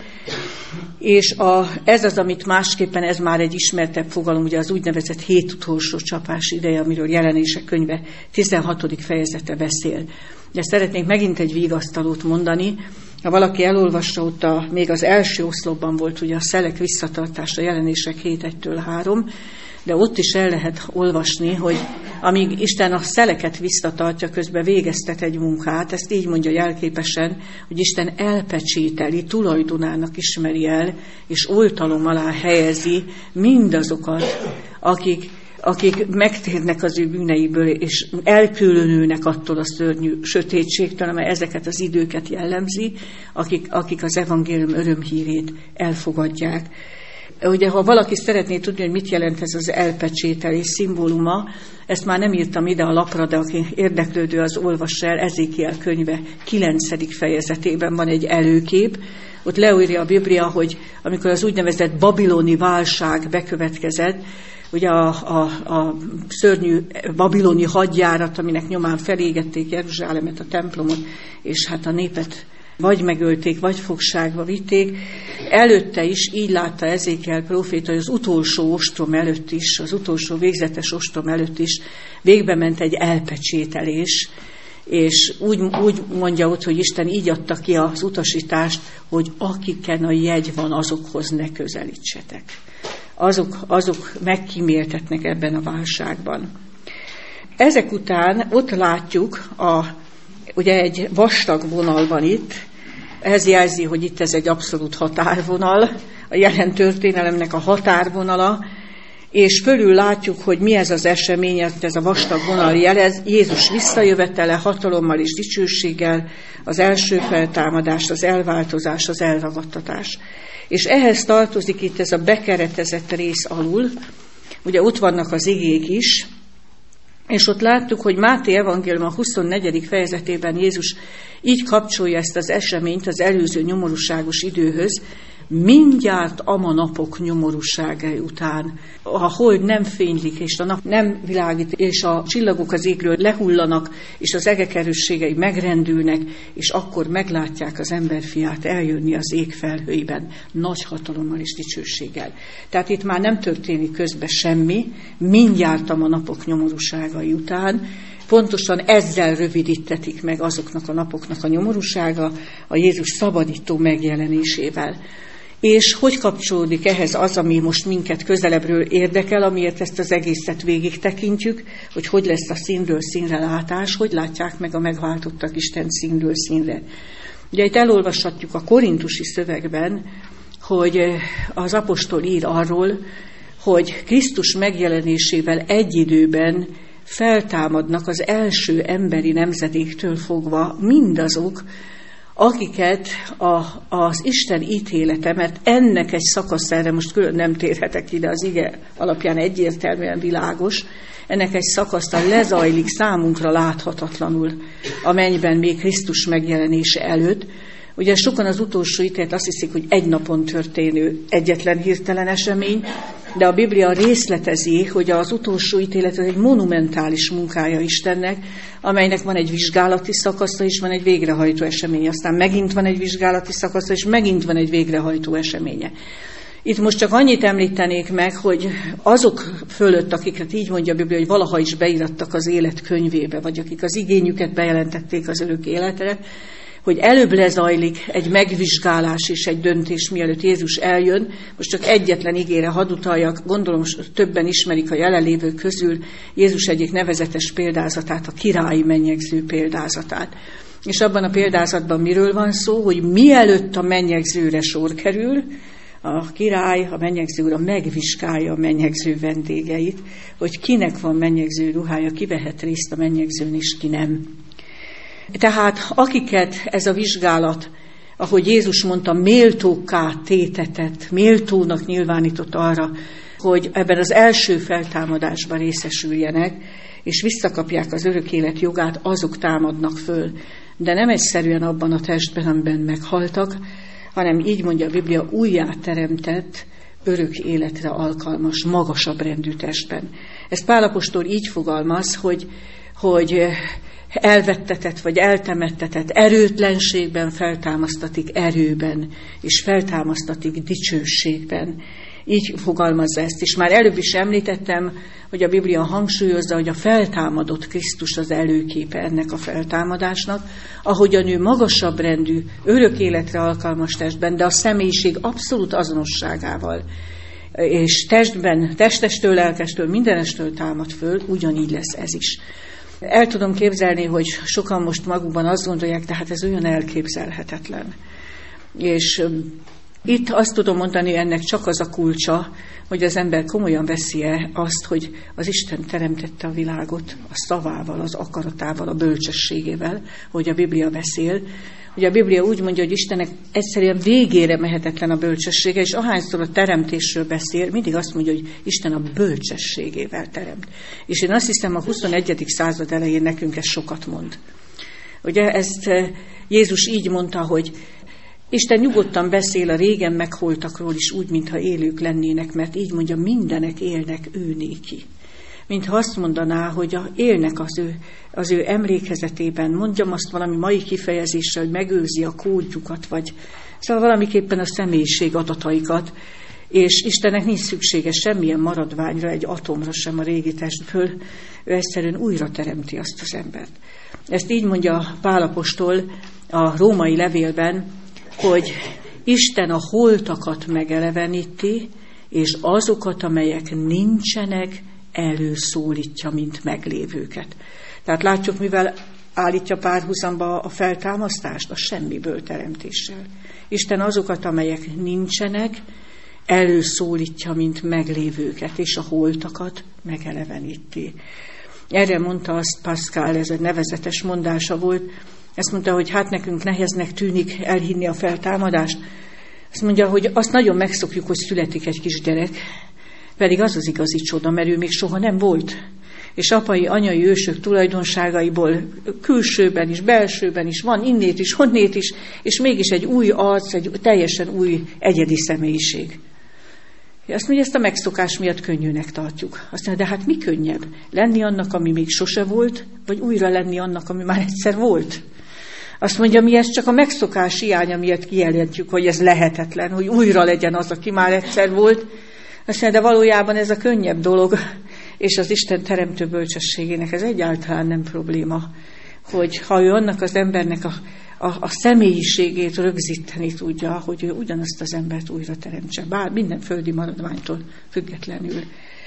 És a, ez az, amit másképpen, ez már egy ismertebb fogalom, ugye az úgynevezett hét utolsó csapás ideje, amiről Jelenések könyve tizenhatodik fejezete beszél. De szeretnék megint egy vigasztalót mondani. Ha valaki elolvassa, ott a, még az első oszlopban volt ugye a szelek visszatartása, Jelenések hét egytől három, de ott is el lehet olvasni, hogy amíg Isten a szeleket visszatartja, közben végeztet egy munkát, ezt így mondja jelképesen, hogy Isten elpecsételi, tulajdonának ismeri el, és oltalom alá helyezi mindazokat, akik akik megtérnek az ő bűneiből, és elkülönülnek attól a szörnyű sötétségtől, amely ezeket az időket jellemzi, akik, akik az evangélium örömhírét elfogadják. Ugye, ha valaki szeretné tudni, hogy mit jelent ez az elpecsételés szimbóluma, ezt már nem írtam ide a lapra, de aki érdeklődő, az olvassa el, Ezékiel könyve kilencedik fejezetében van egy előkép. Ott leírja a Biblia, hogy amikor az úgynevezett babiloni válság bekövetkezett, ugye a, a, a szörnyű babiloni hadjárat, aminek nyomán felégették Jeruzsálemet, a templomot, és hát a népet vagy megölték, vagy fogságba vitték. Előtte is így látta Ezékiel próféta, hogy az utolsó ostrom előtt is, az utolsó végzetes ostrom előtt is végbe ment egy elpecsételés, és úgy, úgy mondja ott, hogy Isten így adta ki az utasítást, hogy akiken a jegy van, azokhoz ne közelítsetek. Azok, azok megkíméltetnek ebben a válságban. Ezek után ott látjuk, a, ugye egy vastag vonal van itt, ez jelzi, hogy itt ez egy abszolút határvonal, a jelen történelemnek a határvonala, és fölül látjuk, hogy mi ez az esemény, ez a vastag vonal jelez, Jézus visszajövetele hatalommal és dicsőséggel, az első feltámadás, az elváltozás, az elragadtatás. És ehhez tartozik itt ez a bekeretezett rész alul, ugye ott vannak az igék is, és ott láttuk, hogy Máté evangélium a huszonnegyedik fejezetében Jézus így kapcsolja ezt az eseményt az előző nyomorúságos időhöz, mindjárt ama napok nyomorúságai után, a hold nem fénylik, és a nap nem világít, és a csillagok az égről lehullanak, és az egek erősségei megrendülnek, és akkor meglátják az emberfiát eljönni az ég felhőiben, nagy hatalommal és dicsőséggel. Tehát itt már nem történik közben semmi, mindjárt ama napok nyomorúságai után, pontosan ezzel rövidítetik meg azoknak a napoknak a nyomorúsága a Jézus szabadító megjelenésével. És hogy kapcsolódik ehhez az, ami most minket közelebbről érdekel, amiért ezt az egészet végig tekintjük, hogy hogy lesz a színről színre látás, hogy látják meg a megváltottak Isten színről színre. Ugye itt elolvashatjuk a korintusi szövegben, hogy az apostol ír arról, hogy Krisztus megjelenésével egy időben feltámadnak az első emberi nemzedéktől fogva mindazok, akiket a, az Isten ítélete, mert ennek egy szakasz, erre most külön nem térhetek ide, az ige alapján egyértelműen világos, ennek egy szakasztal lezajlik számunkra láthatatlanul a mennyben még Krisztus megjelenése előtt. Ugye sokan az utolsó ítélet azt hiszik, hogy egy napon történő egyetlen hirtelen esemény, de a Biblia részletezi, hogy az utolsó ítélet egy monumentális munkája Istennek, amelynek van egy vizsgálati szakasza, és van egy végrehajtó eseménye. Aztán megint van egy vizsgálati szakasza, és megint van egy végrehajtó eseménye. Itt most csak annyit említenék meg, hogy azok fölött, akiket így mondja a Biblia, hogy valaha is beirattak az élet könyvébe, vagy akik az igényüket bejelentették az örök életre, hogy előbb lezajlik egy megvizsgálás és egy döntés, mielőtt Jézus eljön. Most csak egyetlen igére hadd utaljak, gondolom többen ismerik a jelenlévők közül Jézus egyik nevezetes példázatát, a királyi mennyegző példázatát. És abban a példázatban miről van szó, hogy mielőtt a mennyegzőre sor kerül, a király, a mennyegző ura megvizsgálja a mennyegző vendégeit, hogy kinek van mennyegző ruhája, ki vehet részt a mennyegzőn, és ki nem. Tehát akiket ez a vizsgálat, ahogy Jézus mondta, méltókká tétetett, méltónak nyilvánított arra, hogy ebben az első feltámadásban részesüljenek, és visszakapják az örök élet jogát, azok támadnak föl. De nem egyszerűen abban a testben, amiben meghaltak, hanem így mondja a Biblia, újjáteremtett, örök életre alkalmas, magasabb rendű testben. Ezt Pál apostol így fogalmaz, hogy, hogy elvettetett vagy eltemettetett erőtlenségben feltámasztatik erőben, és feltámasztatik dicsőségben. Így fogalmazza ezt. És már előbb is említettem, hogy a Biblia hangsúlyozza, hogy a feltámadott Krisztus az előképe ennek a feltámadásnak, ahogyan ő magasabb rendű, örök életre alkalmas testben, de a személyiség abszolút azonosságával, és testben, testestől, lelkestől, mindenestől támad föl, ugyanígy lesz ez is. El tudom képzelni, hogy sokan most magukban azt gondolják, tehát ez olyan elképzelhetetlen. És itt azt tudom mondani, ennek csak az a kulcsa, hogy az ember komolyan veszi-e azt, hogy az Isten teremtette a világot a szavával, az akaratával, a bölcsességével, hogy a Biblia beszél. Ugye a Biblia úgy mondja, hogy Istennek egyszerűen végére mehetetlen a bölcsessége, és ahányszor a teremtésről beszél, mindig azt mondja, hogy Isten a bölcsességével teremt. És én azt hiszem, a huszonegyedik század elején nekünk ez sokat mond. Ugye ezt Jézus így mondta, hogy Isten nyugodtan beszél a régen megholtakról is úgy, mintha élők lennének, mert így mondja, mindenek élnek ő néki. Mintha azt mondaná, hogy a, élnek az ő, az ő emlékezetében, mondjam azt valami mai kifejezéssel, hogy megőrzi a kódjukat, vagy szóval valamiképpen a személyiség adataikat, és Istennek nincs szüksége semmilyen maradványra, egy atomra sem a régi testből, ő egyszerűen újra teremti azt az embert. Ezt így mondja Pál apostol a római levélben, hogy Isten a holtakat megeleveníti, és azokat, amelyek nincsenek, előszólítja, mint meglévőket. Tehát látjuk, mivel állítja párhuzamba a feltámasztást, a semmiből teremtéssel. Isten azokat, amelyek nincsenek, előszólítja, mint meglévőket, és a holtakat megeleveníti. Erre mondta azt Pascal, ez egy nevezetes mondása volt, ezt mondta, hogy hát nekünk neheznek tűnik elhinni a feltámadást. Azt mondja, hogy azt nagyon megszokjuk, hogy születik egy kisgyerek, pedig az az igazi csoda, mert ő még soha nem volt. És apai, anyai ősök tulajdonságaiból külsőben is, belsőben is van, innét is, honnét is, és mégis egy új arc, egy teljesen új egyedi személyiség. Azt mondja, ezt a megszokás miatt könnyűnek tartjuk. Azt mondja, de hát mi könnyebb? Lenni annak, ami még sose volt, vagy újra lenni annak, ami már egyszer volt? Azt mondja, mi ezt csak a megszokás hiánya miatt kijelentjük, hogy ez lehetetlen, hogy újra legyen az, aki már egyszer volt. Azt mondja, de valójában ez a könnyebb dolog, és az Isten teremtő bölcsességének ez egyáltalán nem probléma, hogy ha ő annak az embernek a, a, a személyiségét rögzíteni tudja, hogy ő ugyanazt az embert újra teremtse, bár minden földi maradványtól függetlenül.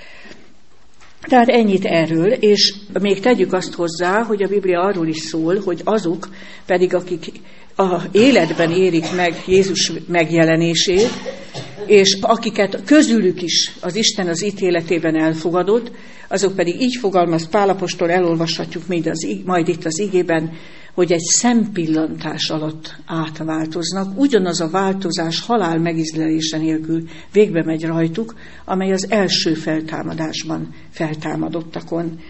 Tehát ennyit erről, és még tegyük azt hozzá, hogy a Biblia arról is szól, hogy azok pedig, akik a életben érik meg Jézus megjelenését, és akiket közülük is az Isten az ítéletében elfogadott, azok pedig így fogalmaz Pál apostol, elolvashatjuk majd, az, majd itt az igében, hogy egy szempillantás alatt átváltoznak. Ugyanaz a változás halál megízlelése nélkül végbe megy rajtuk, amely az első feltámadásban feltámadottakon.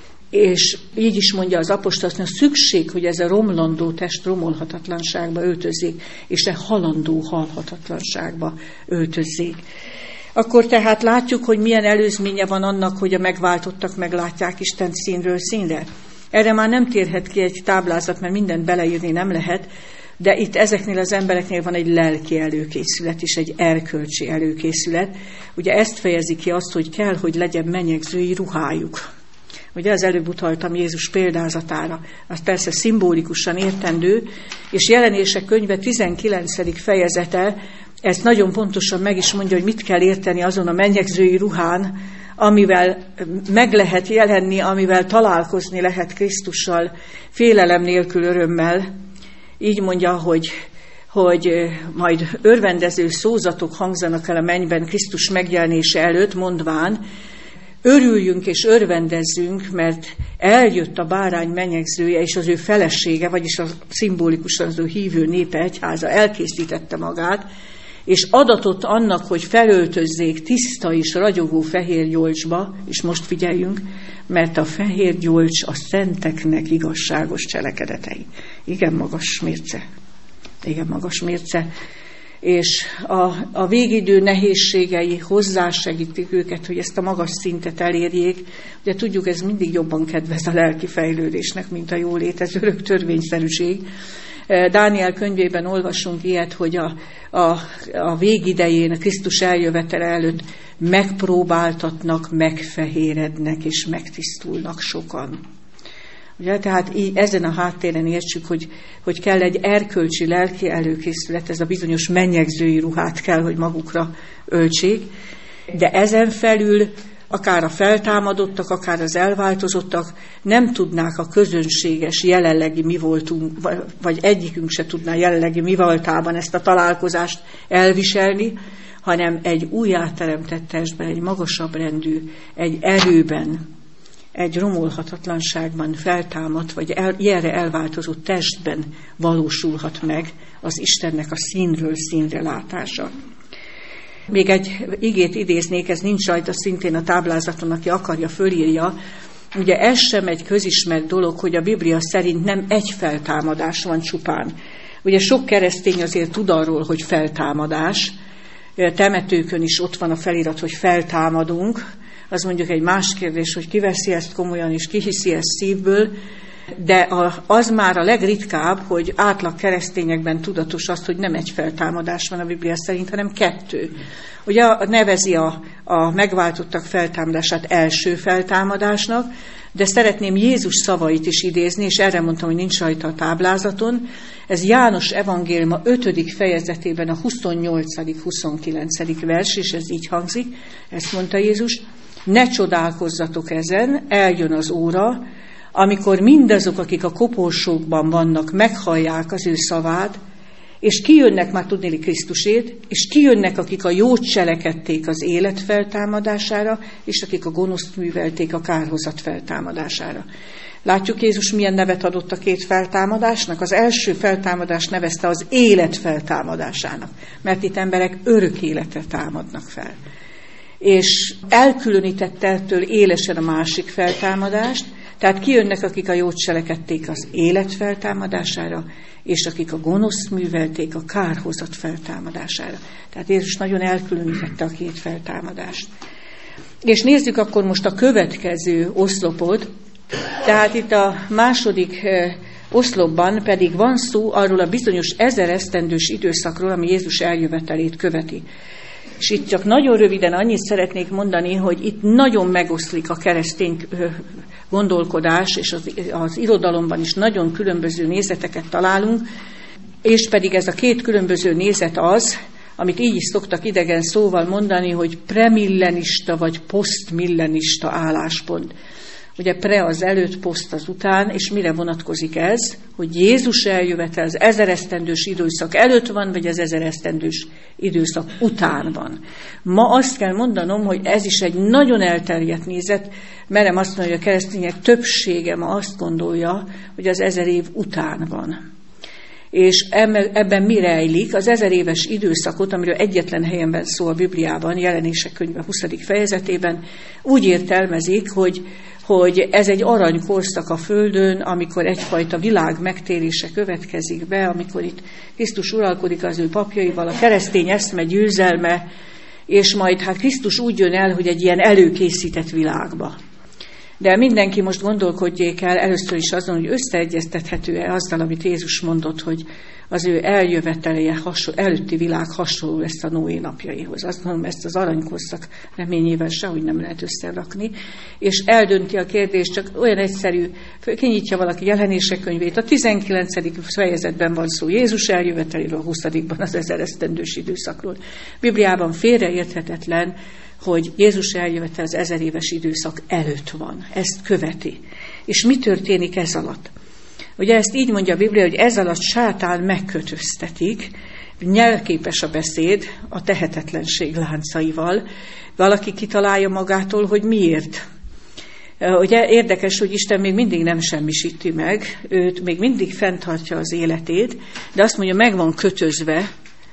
És így is mondja az apostol, hogy szükség, hogy ez a romlandó test romolhatatlanságba öltözzék, és e halandó halhatatlanságba öltözzék. Akkor tehát látjuk, hogy milyen előzménye van annak, hogy a megváltottak meglátják Istent színről színre. Erre már nem térhet ki egy táblázat, mert mindent beleírni nem lehet, de itt ezeknél az embereknél van egy lelki előkészület és egy erkölcsi előkészület. Ugye ezt fejezi ki azt, hogy kell, hogy legyen menyegzői ruhájuk. Ugye az előbb utaltam Jézus példázatára, az persze szimbolikusan értendő, és Jelenések könyve tizenkilencedik fejezete ezt nagyon pontosan meg is mondja, hogy mit kell érteni azon a menyegzői ruhán, amivel meg lehet jelenni, amivel találkozni lehet Krisztussal, félelem nélkül örömmel. Így mondja, hogy, hogy majd örvendező szózatok hangzanak el a mennyben Krisztus megjelenése előtt, mondván, örüljünk és örvendezzünk, mert eljött a bárány menyegzője, és az ő felesége, vagyis a szimbolikusan az ő hívő népe egyháza elkészítette magát, és adatot annak, hogy felöltözzék tiszta és ragyogó fehér gyolcsba, és most figyeljünk, mert a fehér gyolcs a szenteknek igazságos cselekedetei. Igen magas mérce. Igen magas mérce. És a, a végidő nehézségei hozzásegítik őket, hogy ezt a magas szintet elérjék. Ugye tudjuk, ez mindig jobban kedvez a lelki fejlődésnek, mint a jól létező örök törvényszerűség. Dániel könyvében olvasunk ilyet, hogy a, a, a végidején, a Krisztus eljövetele előtt megpróbáltatnak, megfehérednek és megtisztulnak sokan. Ugye, tehát így ezen a háttéren értsük, hogy, hogy kell egy erkölcsi lelki előkészület, ez a bizonyos mennyegzői ruhát kell, hogy magukra öltsék, de ezen felül akár a feltámadottak, akár az elváltozottak nem tudnák a közönséges jelenlegi mi voltunk, vagy egyikünk se tudná jelenlegi mi voltában ezt a találkozást elviselni, hanem egy újjáteremtett testben, egy magasabb rendű, egy erőben, egy romolhatatlanságban feltámadt, vagy el, ilyenre elváltozott testben valósulhat meg az Istennek a színről színre látása. Még egy igét idéznék, ez nincs rajta szintén a táblázaton, aki akarja, fölírja. Ugye ez sem egy közismert dolog, hogy a Biblia szerint nem egy feltámadás van csupán. Ugye sok keresztény azért tud arról, hogy feltámadás. Temetőkön is ott van a felirat, hogy feltámadunk. Az mondjuk egy más kérdés, hogy ki veszi ezt komolyan, és ki hiszi ezt szívből. De az már a legritkább, hogy átlag keresztényekben tudatos az, hogy nem egy feltámadás van a Biblia szerint, hanem kettő. Ugye nevezi a, a megváltottak feltámadását első feltámadásnak, de szeretném Jézus szavait is idézni, és erre mondtam, hogy nincs rajta a táblázaton. Ez János evangéliuma ötödik fejezetében a huszonnyolcadik huszonkilencedik vers, és ez így hangzik, ezt mondta Jézus: ne csodálkozzatok ezen, eljön az óra, amikor mindazok, akik a koporsókban vannak, meghallják az ő szavát, és kijönnek, már tudnéli Krisztusét, és kijönnek, akik a jót cselekedték az élet feltámadására, és akik a gonoszt művelték a kárhozat feltámadására. Látjuk, Jézus milyen nevet adott a két feltámadásnak? Az első feltámadást nevezte az élet feltámadásának, mert itt emberek örök életre támadnak fel. És elkülönítette ettől élesen a másik feltámadást, tehát kijönnek, akik a jót cselekedték az élet feltámadására, és akik a gonoszt művelték a kárhozat feltámadására. Tehát Jézus nagyon elkülönítette a két feltámadást. És nézzük akkor most a következő oszlopot. Tehát itt a második oszlopban pedig van szó arról a bizonyos ezer esztendős időszakról, ami Jézus eljövetelét követi. És itt csak nagyon röviden annyit szeretnék mondani, hogy itt nagyon megoszlik a keresztény gondolkodás, és az, az irodalomban is nagyon különböző nézeteket találunk, és pedig ez a két különböző nézet az, amit így is szoktak idegen szóval mondani, hogy premillenista vagy posztmillenista álláspont. Ugye pre az előtt, poszt az után, és mire vonatkozik ez? Hogy Jézus eljövetel az ezeresztendős időszak előtt van, vagy az ezeresztendős időszak után van. Ma azt kell mondanom, hogy ez is egy nagyon elterjedt nézet, merem azt mondani, hogy a keresztények többsége ma azt gondolja, hogy az ezer év után van. És ebben mi rejlik? Az ezer éves időszakot, amiről egyetlen helyen van szó a Bibliában, Jelenések könyve huszadik fejezetében, úgy értelmezik, hogy, hogy ez egy aranykorszak a Földön, amikor egyfajta világ megtérése következik be, amikor itt Krisztus uralkodik az ő papjaival, a keresztény eszme győzelme, és majd hát Krisztus úgy jön el, hogy egy ilyen előkészített világba. De mindenki most gondolkodjék el először is azon, hogy összeegyeztethető-e azzal, amit Jézus mondott, hogy az ő eljöveteleje hasonló, előtti világ hasonló lesz a Noé napjaihoz. Azt mondom, ezt az aranykorszak reményével sehogy nem lehet összerakni. És eldönti a kérdést, csak olyan egyszerű, kinyitja valaki Jelenések könyvét. A tizenkilencedik fejezetben van szó Jézus eljöveteléről, a huszadikban az ezeresztendős időszakról. Bibliában félreérthetetlen, hogy Jézus eljövetel az ezer éves időszak előtt van. Ezt követi. És mi történik ez alatt? Ugye ezt így mondja a Biblia, hogy ez alatt sátán megkötöztetik, nyelvképes a beszéd a tehetetlenség láncaival. Valaki kitalálja magától, hogy miért. Ugye érdekes, hogy Isten még mindig nem semmisíti meg, őt még mindig fenntartja az életét, de azt mondja, meg van kötözve.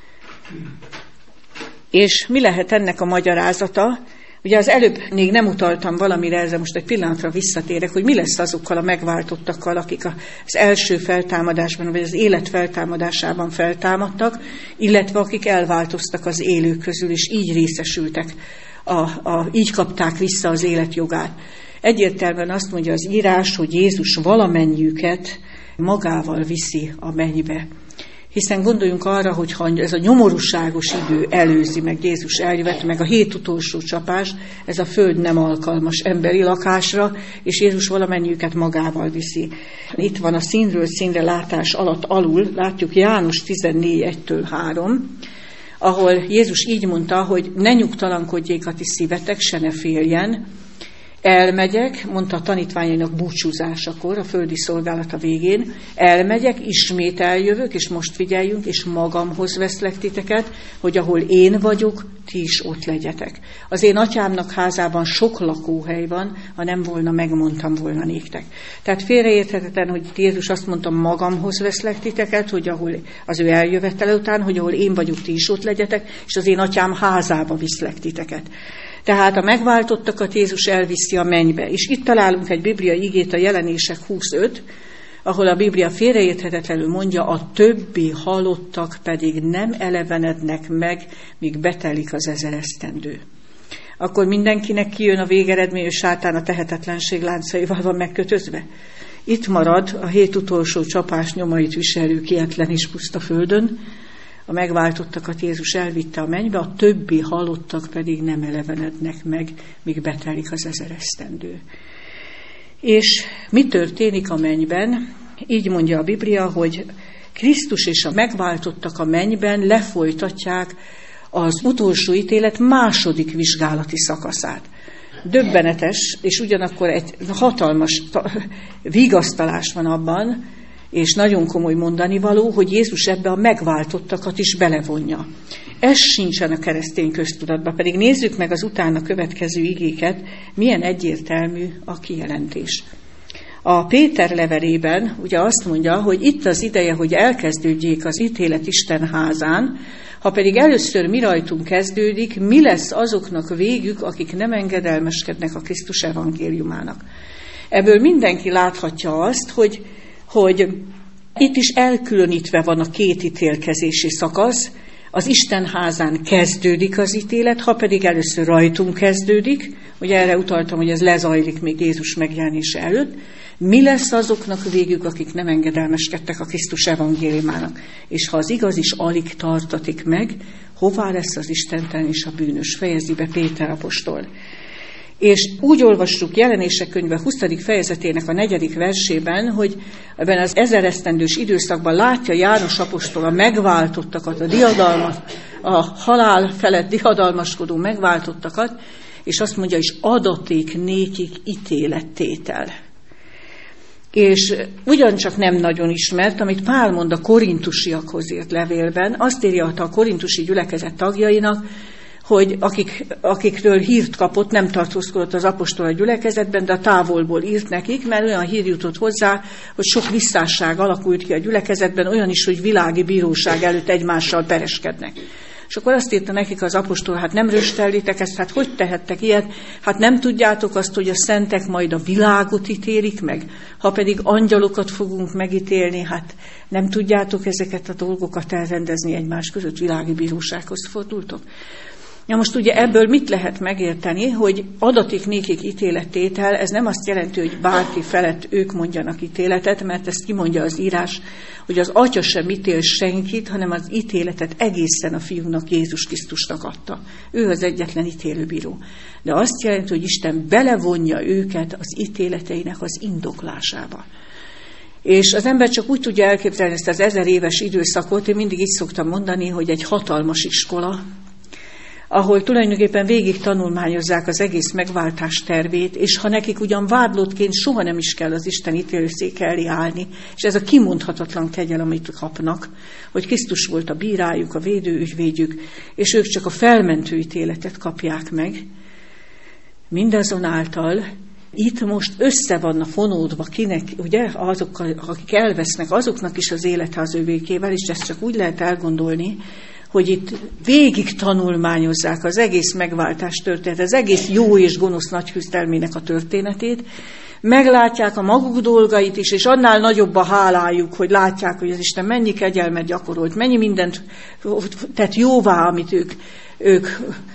És mi lehet ennek a magyarázata? Ugye az előbb még nem utaltam valamire, ezzel most egy pillanatra visszatérek, hogy mi lesz azokkal a megváltottakkal, akik az első feltámadásban, vagy az élet feltámadásában feltámadtak, illetve akik elváltoztak az élők közül, és így részesültek, a, a, így kapták vissza az élet jogát. Egyértelműen azt mondja az írás, hogy Jézus valamennyiüket magával viszi a mennybe. Hiszen gondoljunk arra, hogy ha ez a nyomorúságos idő előzi meg Jézus eljövet, meg a hét utolsó csapás, ez a föld nem alkalmas emberi lakásra, és Jézus valamennyiüket magával viszi. Itt van a színről színre látás alatt alul, látjuk János tizennégy egytől három, ahol Jézus így mondta, hogy ne nyugtalankodjék a ti szívetek, se ne féljen. Elmegyek, mondta a tanítványainak búcsúzásakor, a földi szolgálata végén, elmegyek, ismét eljövök, és most figyeljünk, és magamhoz veszlek titeket, hogy ahol én vagyok, ti is ott legyetek. Az én atyámnak házában sok lakóhely van, ha nem volna, megmondtam volna néktek. Tehát félreérthetetlen, hogy Jézus azt mondta, magamhoz veszlek titeket, hogy ahol az ő eljövetele után, hogy ahol én vagyok, ti is ott legyetek, és az én atyám házába viszlek titeket. Tehát a megváltottakat Jézus elviszi a mennybe. És itt találunk egy bibliai igét, a Jelenések huszonöt, ahol a Biblia félreérthetetlenül mondja, a többi halottak pedig nem elevenednek meg, míg betelik az ezeresztendő. Akkor mindenkinek kijön a végeredmény, hogy sátán a tehetetlenség láncaival van megkötözve. Itt marad a hét utolsó csapás nyomait viselő kietlen és puszta földön, a megváltottakat Jézus elvitte a mennybe, a többi halottak pedig nem elevenednek meg, míg betelik az ezeresztendő. És mi történik a mennyben? Így mondja a Biblia, hogy Krisztus és a megváltottak a mennyben lefolytatják az utolsó ítélet második vizsgálati szakaszát. Döbbenetes, és ugyanakkor egy hatalmas vigasztalás van abban, és nagyon komoly mondanivaló, hogy Jézus ebbe a megváltottakat is belevonja. Ez sincsen a keresztény köztudatban, pedig nézzük meg az utána következő igéket, milyen egyértelmű a kijelentés. A Péter levelében ugye azt mondja, hogy itt az ideje, hogy elkezdődjék az ítélet Isten házán, ha pedig először mi rajtunk kezdődik, mi lesz azoknak végük, akik nem engedelmeskednek a Krisztus evangéliumának. Ebből mindenki láthatja azt, hogy hogy itt is elkülönítve van a két ítélkezési szakasz, az Isten házán kezdődik az ítélet, ha pedig először rajtunk kezdődik, ugye erre utaltam, hogy ez lezajlik még Jézus megjelenése előtt, mi lesz azoknak végük, akik nem engedelmeskedtek a Krisztus evangéliumának? És ha az igaz is alig tartatik meg, hová lesz az istentelen és a bűnös? Fejezi be Péter apostol. És úgy olvassuk Jelenések könyve huszadik fejezetének a negyedik versében, hogy ebben az ezeresztendős időszakban látja János apostol a megváltottakat, a diadalmat, a halál felett diadalmaskodó megváltottakat, és azt mondja, és adaték nékik ítélettétel. És ugyancsak nem nagyon ismert, amit Pál mond a korintusiakhoz írt levélben, azt írja a korintusi gyülekezet tagjainak, hogy akik, akikről hírt kapott, nem tartózkodott az apostol a gyülekezetben, de a távolból írt nekik, mert olyan hír jutott hozzá, hogy sok visszásság alakult ki a gyülekezetben, olyan is, hogy világi bíróság előtt egymással pereskednek. És akkor azt írta nekik az apostol, hát nem röstellitek ezt, hát hogy tehettek ilyet? Hát nem tudjátok azt, hogy a szentek majd a világot ítélik meg? Ha pedig angyalokat fogunk megítélni, hát nem tudjátok ezeket a dolgokat elrendezni egymás között, világi bírósághoz fordultok? Ja, most ugye ebből mit lehet megérteni, hogy adatik nékik ítélettétel, ez nem azt jelenti, hogy bárki felett ők mondjanak ítéletet, mert ezt kimondja az írás, hogy az Atya sem ítél senkit, hanem az ítéletet egészen a Fiúnak, Jézus Krisztusnak adta. Ő az egyetlen ítélőbíró. De azt jelenti, hogy Isten belevonja őket az ítéleteinek az indoklásába. És az ember csak úgy tudja elképzelni ezt az ezer éves időszakot, én mindig így szoktam mondani, hogy egy hatalmas iskola, ahol tulajdonképpen végig tanulmányozzák az egész megváltás tervét, és ha nekik ugyan vádlottként soha nem is kell az Isten ítélőszék elé állni, és ez a kimondhatatlan kegyelem, amit kapnak, hogy Krisztus volt a bírájuk, a védőügyvédjük, és ők csak a felmentő ítéletet kapják meg. Mindazonáltal itt most össze vannak fonódva kinek, ugye, azok, akik elvesznek, azoknak is az élete az övékével, és ezt csak úgy lehet elgondolni, hogy itt végig tanulmányozzák az egész megváltás történetet, az egész jó és gonosz nagy küzdelmének a történetét, meglátják a maguk dolgait is, és annál nagyobb a hálájuk, hogy látják, hogy az Isten mennyi kegyelmet gyakorolt, mennyi mindent tett jóvá, amit ők, ők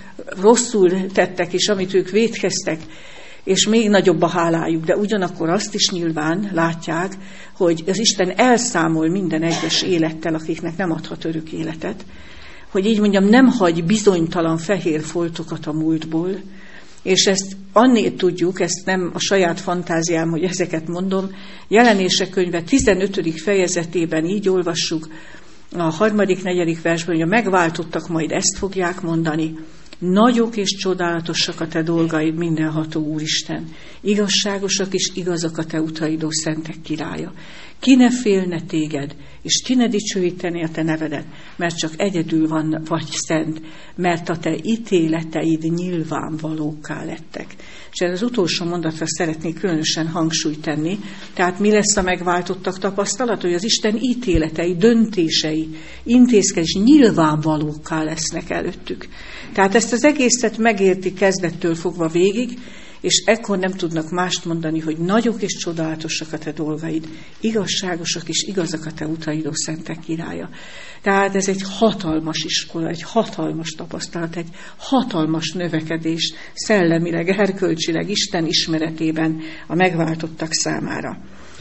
rosszul tettek, és amit ők vétkeztek, és még nagyobb a hálájuk, de ugyanakkor azt is nyilván látják, hogy az Isten elszámol minden egyes élettel, akiknek nem adhat örök életet, hogy így mondjam, nem hagy bizonytalan fehér foltokat a múltból, és ezt annét tudjuk, ezt nem a saját fantáziám, hogy ezeket mondom, Jelenések könyve tizenötödik fejezetében így olvassuk, a harmadik, negyedik versben, hogy a megváltottak majd ezt fogják mondani, nagyok és csodálatosak a te dolgaid, mindenható Úristen, igazságosak és igazak a te utaid, ó szentek királya. Ki ne félne téged, és ki ne dicsőíteni a te nevedet, mert csak egyedül van, vagy szent, mert a te ítéleteid nyilvánvalókká lettek. És ez az utolsó mondatra szeretnék különösen hangsúlyt tenni. Tehát mi lesz a megváltottak tapasztalat, hogy az Isten ítéletei, döntései, intézkedés nyilvánvalókká lesznek előttük. Tehát ezt az egészet megérti kezdettől fogva végig, és ekkor nem tudnak mást mondani, hogy nagyok és csodálatosak a te dolgaid, igazságosak és igazak a te utaid, ó szentek királya. Tehát ez egy hatalmas iskola, egy hatalmas tapasztalat, egy hatalmas növekedés szellemileg, erkölcsileg, Isten ismeretében a megváltottak számára.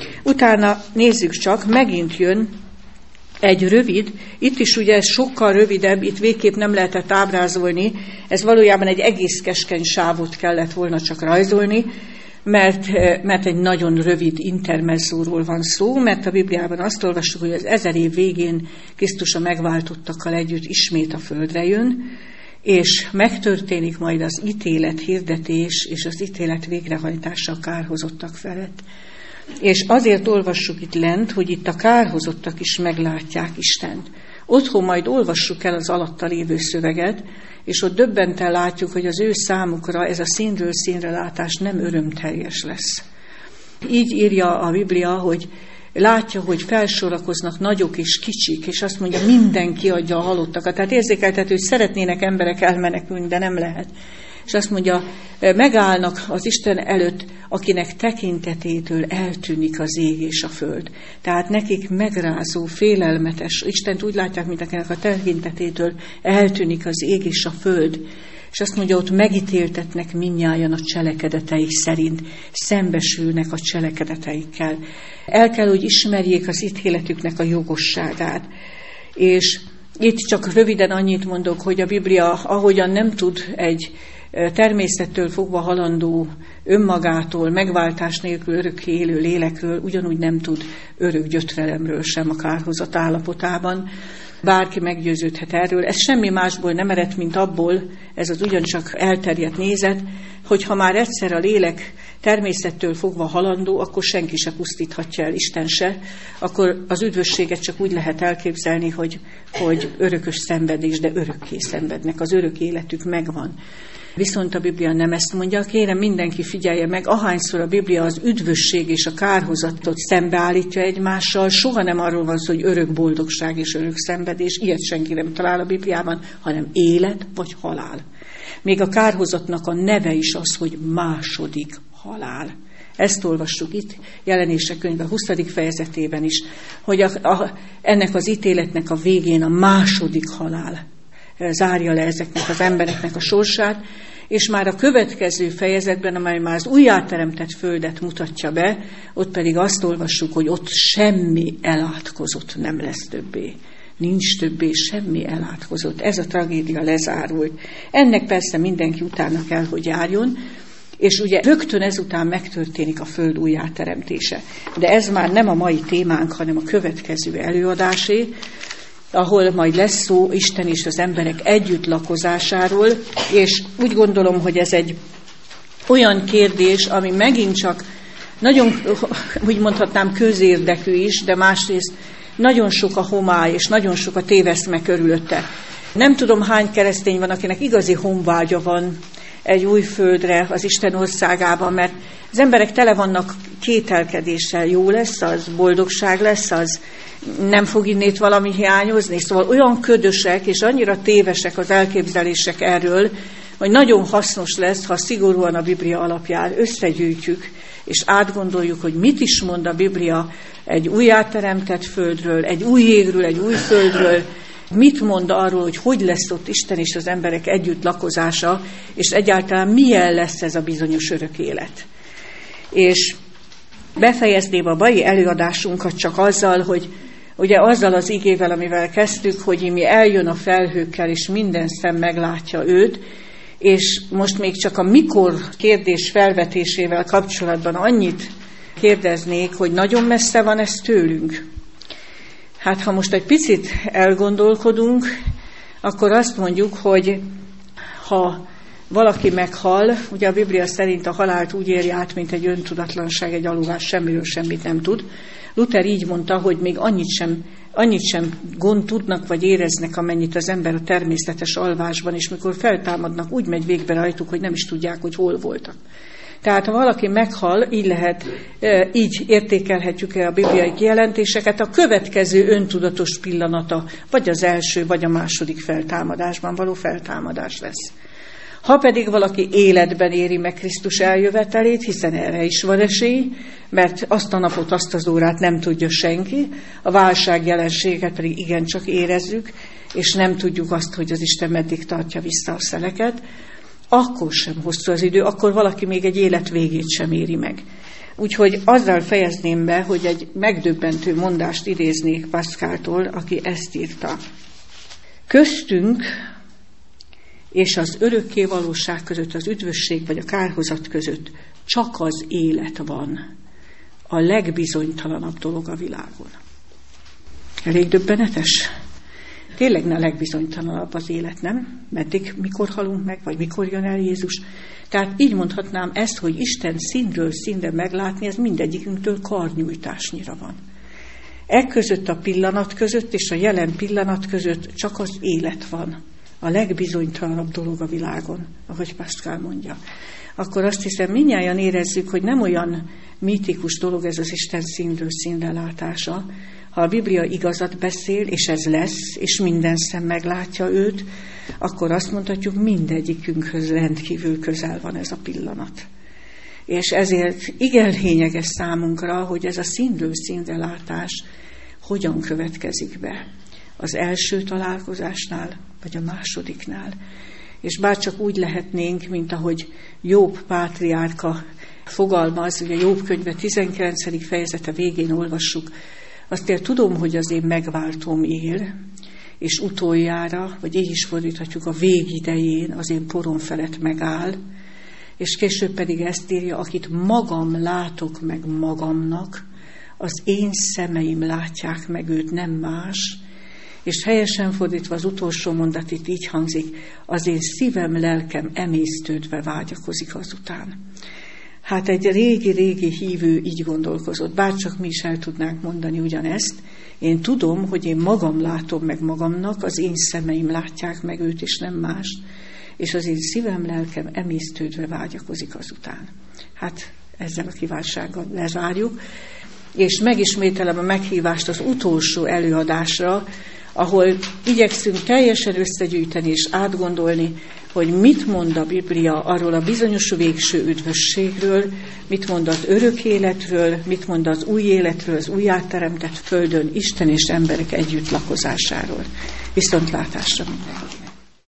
Utána nézzük csak, megint jön egy rövid, itt is ugye ez sokkal rövidebb, itt végképp nem lehetett ábrázolni, ez valójában egy egész keskeny sávot kellett volna csak rajzolni, mert, mert egy nagyon rövid intermezzóról van szó, mert a Bibliában azt olvassuk, hogy az ezer év végén Krisztus a megváltottakkal együtt ismét a földre jön, és megtörténik majd az ítélet hirdetés és az ítélet végrehajtása a kárhozottak felett. És azért olvassuk itt lent, hogy itt a kárhozottak is meglátják Istent. Otthon majd olvassuk el az alatta lévő szöveget, és ott döbbenten látjuk, hogy az ő számukra ez a színről színre látás nem örömteljes lesz. Így írja a Biblia, hogy látja, hogy felsorakoznak nagyok és kicsik, és azt mondja, mindenki adja a halottakat. Tehát érzékeltető, hogy szeretnének emberek elmenekülni, de nem lehet. és azt mondja, megállnak az Isten előtt, akinek tekintetétől eltűnik az ég és a föld. Tehát nekik megrázó, félelmetes, Istent úgy látják, mint akinek a tekintetétől eltűnik az ég és a föld. És azt mondja, ott megítéltetnek mindnyájan a cselekedeteik szerint, szembesülnek a cselekedeteikkel. El kell, hogy ismerjék az ítéletüknek a jogosságát. És itt csak röviden annyit mondok, hogy a Biblia ahogyan nem tud egy természettől fogva halandó, önmagától, megváltás nélkül örökké élő lélekről, ugyanúgy nem tud örök gyötrelemről sem a kárhozat állapotában. Bárki meggyőződhet erről. Ez semmi másból nem ered, mint abból, ez az ugyancsak elterjedt nézet, hogy ha már egyszer a lélek természettől fogva halandó, akkor senki se pusztíthatja el, Isten se, akkor az üdvösséget csak úgy lehet elképzelni, hogy, hogy örökös szenvedés, de örökké szenvednek, az örök életük megvan. Viszont a Biblia nem ezt mondja, kérem mindenki figyelje meg, ahányszor a Biblia az üdvösség és a kárhozatot szembeállítja egymással, soha nem arról van szó, hogy örök boldogság és örök szenvedés, ilyet senki nem talál a Bibliában, hanem élet vagy halál. Még a kárhozatnak a neve is az, hogy második halál. Ezt olvassuk itt, Jelenések könyve huszadik fejezetében is, hogy a, a, ennek az ítéletnek a végén a második halál zárja le ezeknek az embereknek a sorsát, és már a következő fejezetben, amely már az újjáteremtett földet mutatja be, ott pedig azt olvassuk, hogy ott semmi elátkozott nem lesz többé. Nincs többé semmi elátkozott. Ez a tragédia lezárult. Ennek persze mindenki utána kell, hogy járjon, és ugye rögtön ezután megtörténik a föld újjáteremtése. De ez már nem a mai témánk, hanem a következő előadásé, ahol majd lesz szó Isten és az emberek együtt lakozásáról, és úgy gondolom, hogy ez egy olyan kérdés, ami megint csak nagyon, úgy mondhatnám, közérdekű is, de másrészt nagyon sok a homály, és nagyon sok a téveszme körülötte. Nem tudom, hány keresztény van, akinek igazi honvágya van egy új földre, az Isten országában, mert az emberek tele vannak kételkedéssel, jó lesz az, boldogság lesz az, nem fog innét valami hiányozni. Szóval olyan ködösek és annyira tévesek az elképzelések erről, hogy nagyon hasznos lesz, ha szigorúan a Biblia alapján összegyűjtjük, és átgondoljuk, hogy mit is mond a Biblia egy újjáteremtett földről, egy új égről, egy új földről, mit mond arról, hogy hogy lesz ott Isten és az emberek együtt lakozása, és egyáltalán milyen lesz ez a bizonyos örök élet. És befejezném a mai előadásunkat csak azzal, hogy ugye azzal az igével, amivel kezdtük, hogy mi eljön a felhőkkel, és minden szem meglátja őt, és most még csak a mikor kérdés felvetésével kapcsolatban annyit kérdeznék, hogy nagyon messze van ez tőlünk. Hát ha most egy picit elgondolkodunk, akkor azt mondjuk, hogy ha valaki meghal, ugye a Biblia szerint a halált úgy éri át, mint egy öntudatlanság, egy alulás, semmiről semmit nem tud. Luther így mondta, hogy még annyit sem, annyit sem gond tudnak, vagy éreznek, amennyit az ember a természetes alvásban, és mikor feltámadnak, úgy megy végbe rajtuk, hogy nem is tudják, hogy hol voltak. Tehát ha valaki meghal, így lehet, így értékelhetjük el a bibliai kijelentéseket, a következő öntudatos pillanata, vagy az első, vagy a második feltámadásban való feltámadás lesz. Ha pedig valaki életben éri meg Krisztus eljövetelét, hiszen erre is van esély, mert azt a napot, azt az órát nem tudja senki, a válság jelenséget pedig igencsak érezzük, és nem tudjuk azt, hogy az Isten meddig tartja vissza a szeleket, akkor sem hosszú az idő, akkor valaki még egy élet végét sem éri meg. Úgyhogy azzal fejezném be, hogy egy megdöbbentő mondást idéznék Pascaltól, aki ezt írta. Köztünk és az örökké valóság között, az üdvösség vagy a kárhozat között csak az élet van, a legbizonytalanabb dolog a világon. Elég döbbenetes? Tényleg ne a legbizonytalanabb az élet, nem? Meddig, mikor halunk meg, vagy mikor jön el Jézus? Tehát így mondhatnám ezt, hogy Isten színről színre meglátni, ez mindegyikünktől karnyújtásnyira van. E között a pillanat között és a jelen pillanat között csak az élet van. A legbizonytalanabb dolog a világon, ahogy Pascal mondja. Akkor azt hiszem, mindnyájan érezzük, hogy nem olyan mítikus dolog ez az Isten színről színre látása, ha a Biblia igazat beszél, és ez lesz, és minden szem meglátja őt, akkor azt mondhatjuk, mindegyikünkhöz rendkívül közel van ez a pillanat. És ezért igen lényeges számunkra, hogy ez a színről színre látás hogyan következik be. Az első találkozásnál, vagy a másodiknál. És bárcsak úgy lehetnénk, mint ahogy Jobb pátriárka fogalmaz, ugye Jobb könyve tizenkilencedik fejezete végén olvassuk, azt én tudom, hogy az én megváltóm él, és utoljára, vagy így is fordíthatjuk, a végidején az én porom felett megáll, és később pedig ezt írja, akit magam látok meg magamnak, az én szemeim látják meg őt, nem más, és helyesen fordítva az utolsó mondat itt így hangzik, az én szívem, lelkem emésztődve vágyakozik azután. Hát egy régi-régi hívő így gondolkozott, bárcsak mi is el tudnánk mondani ugyanezt. Én tudom, hogy én magam látom meg magamnak, az én szemeim látják meg őt, és nem más, és az én szívem, lelkem emésztődve vágyakozik azután. Hát ezzel a kívánsággal lezárjuk, és megismételem a meghívást az utolsó előadásra, ahol igyekszünk teljesen összegyűjteni és átgondolni, hogy mit mond a Biblia arról a bizonyos végső üdvösségről, mit mond az örök életről, mit mond az új életről, az újjáteremtett földön Isten és emberek együtt lakozásáról. Viszontlátásra mindenki!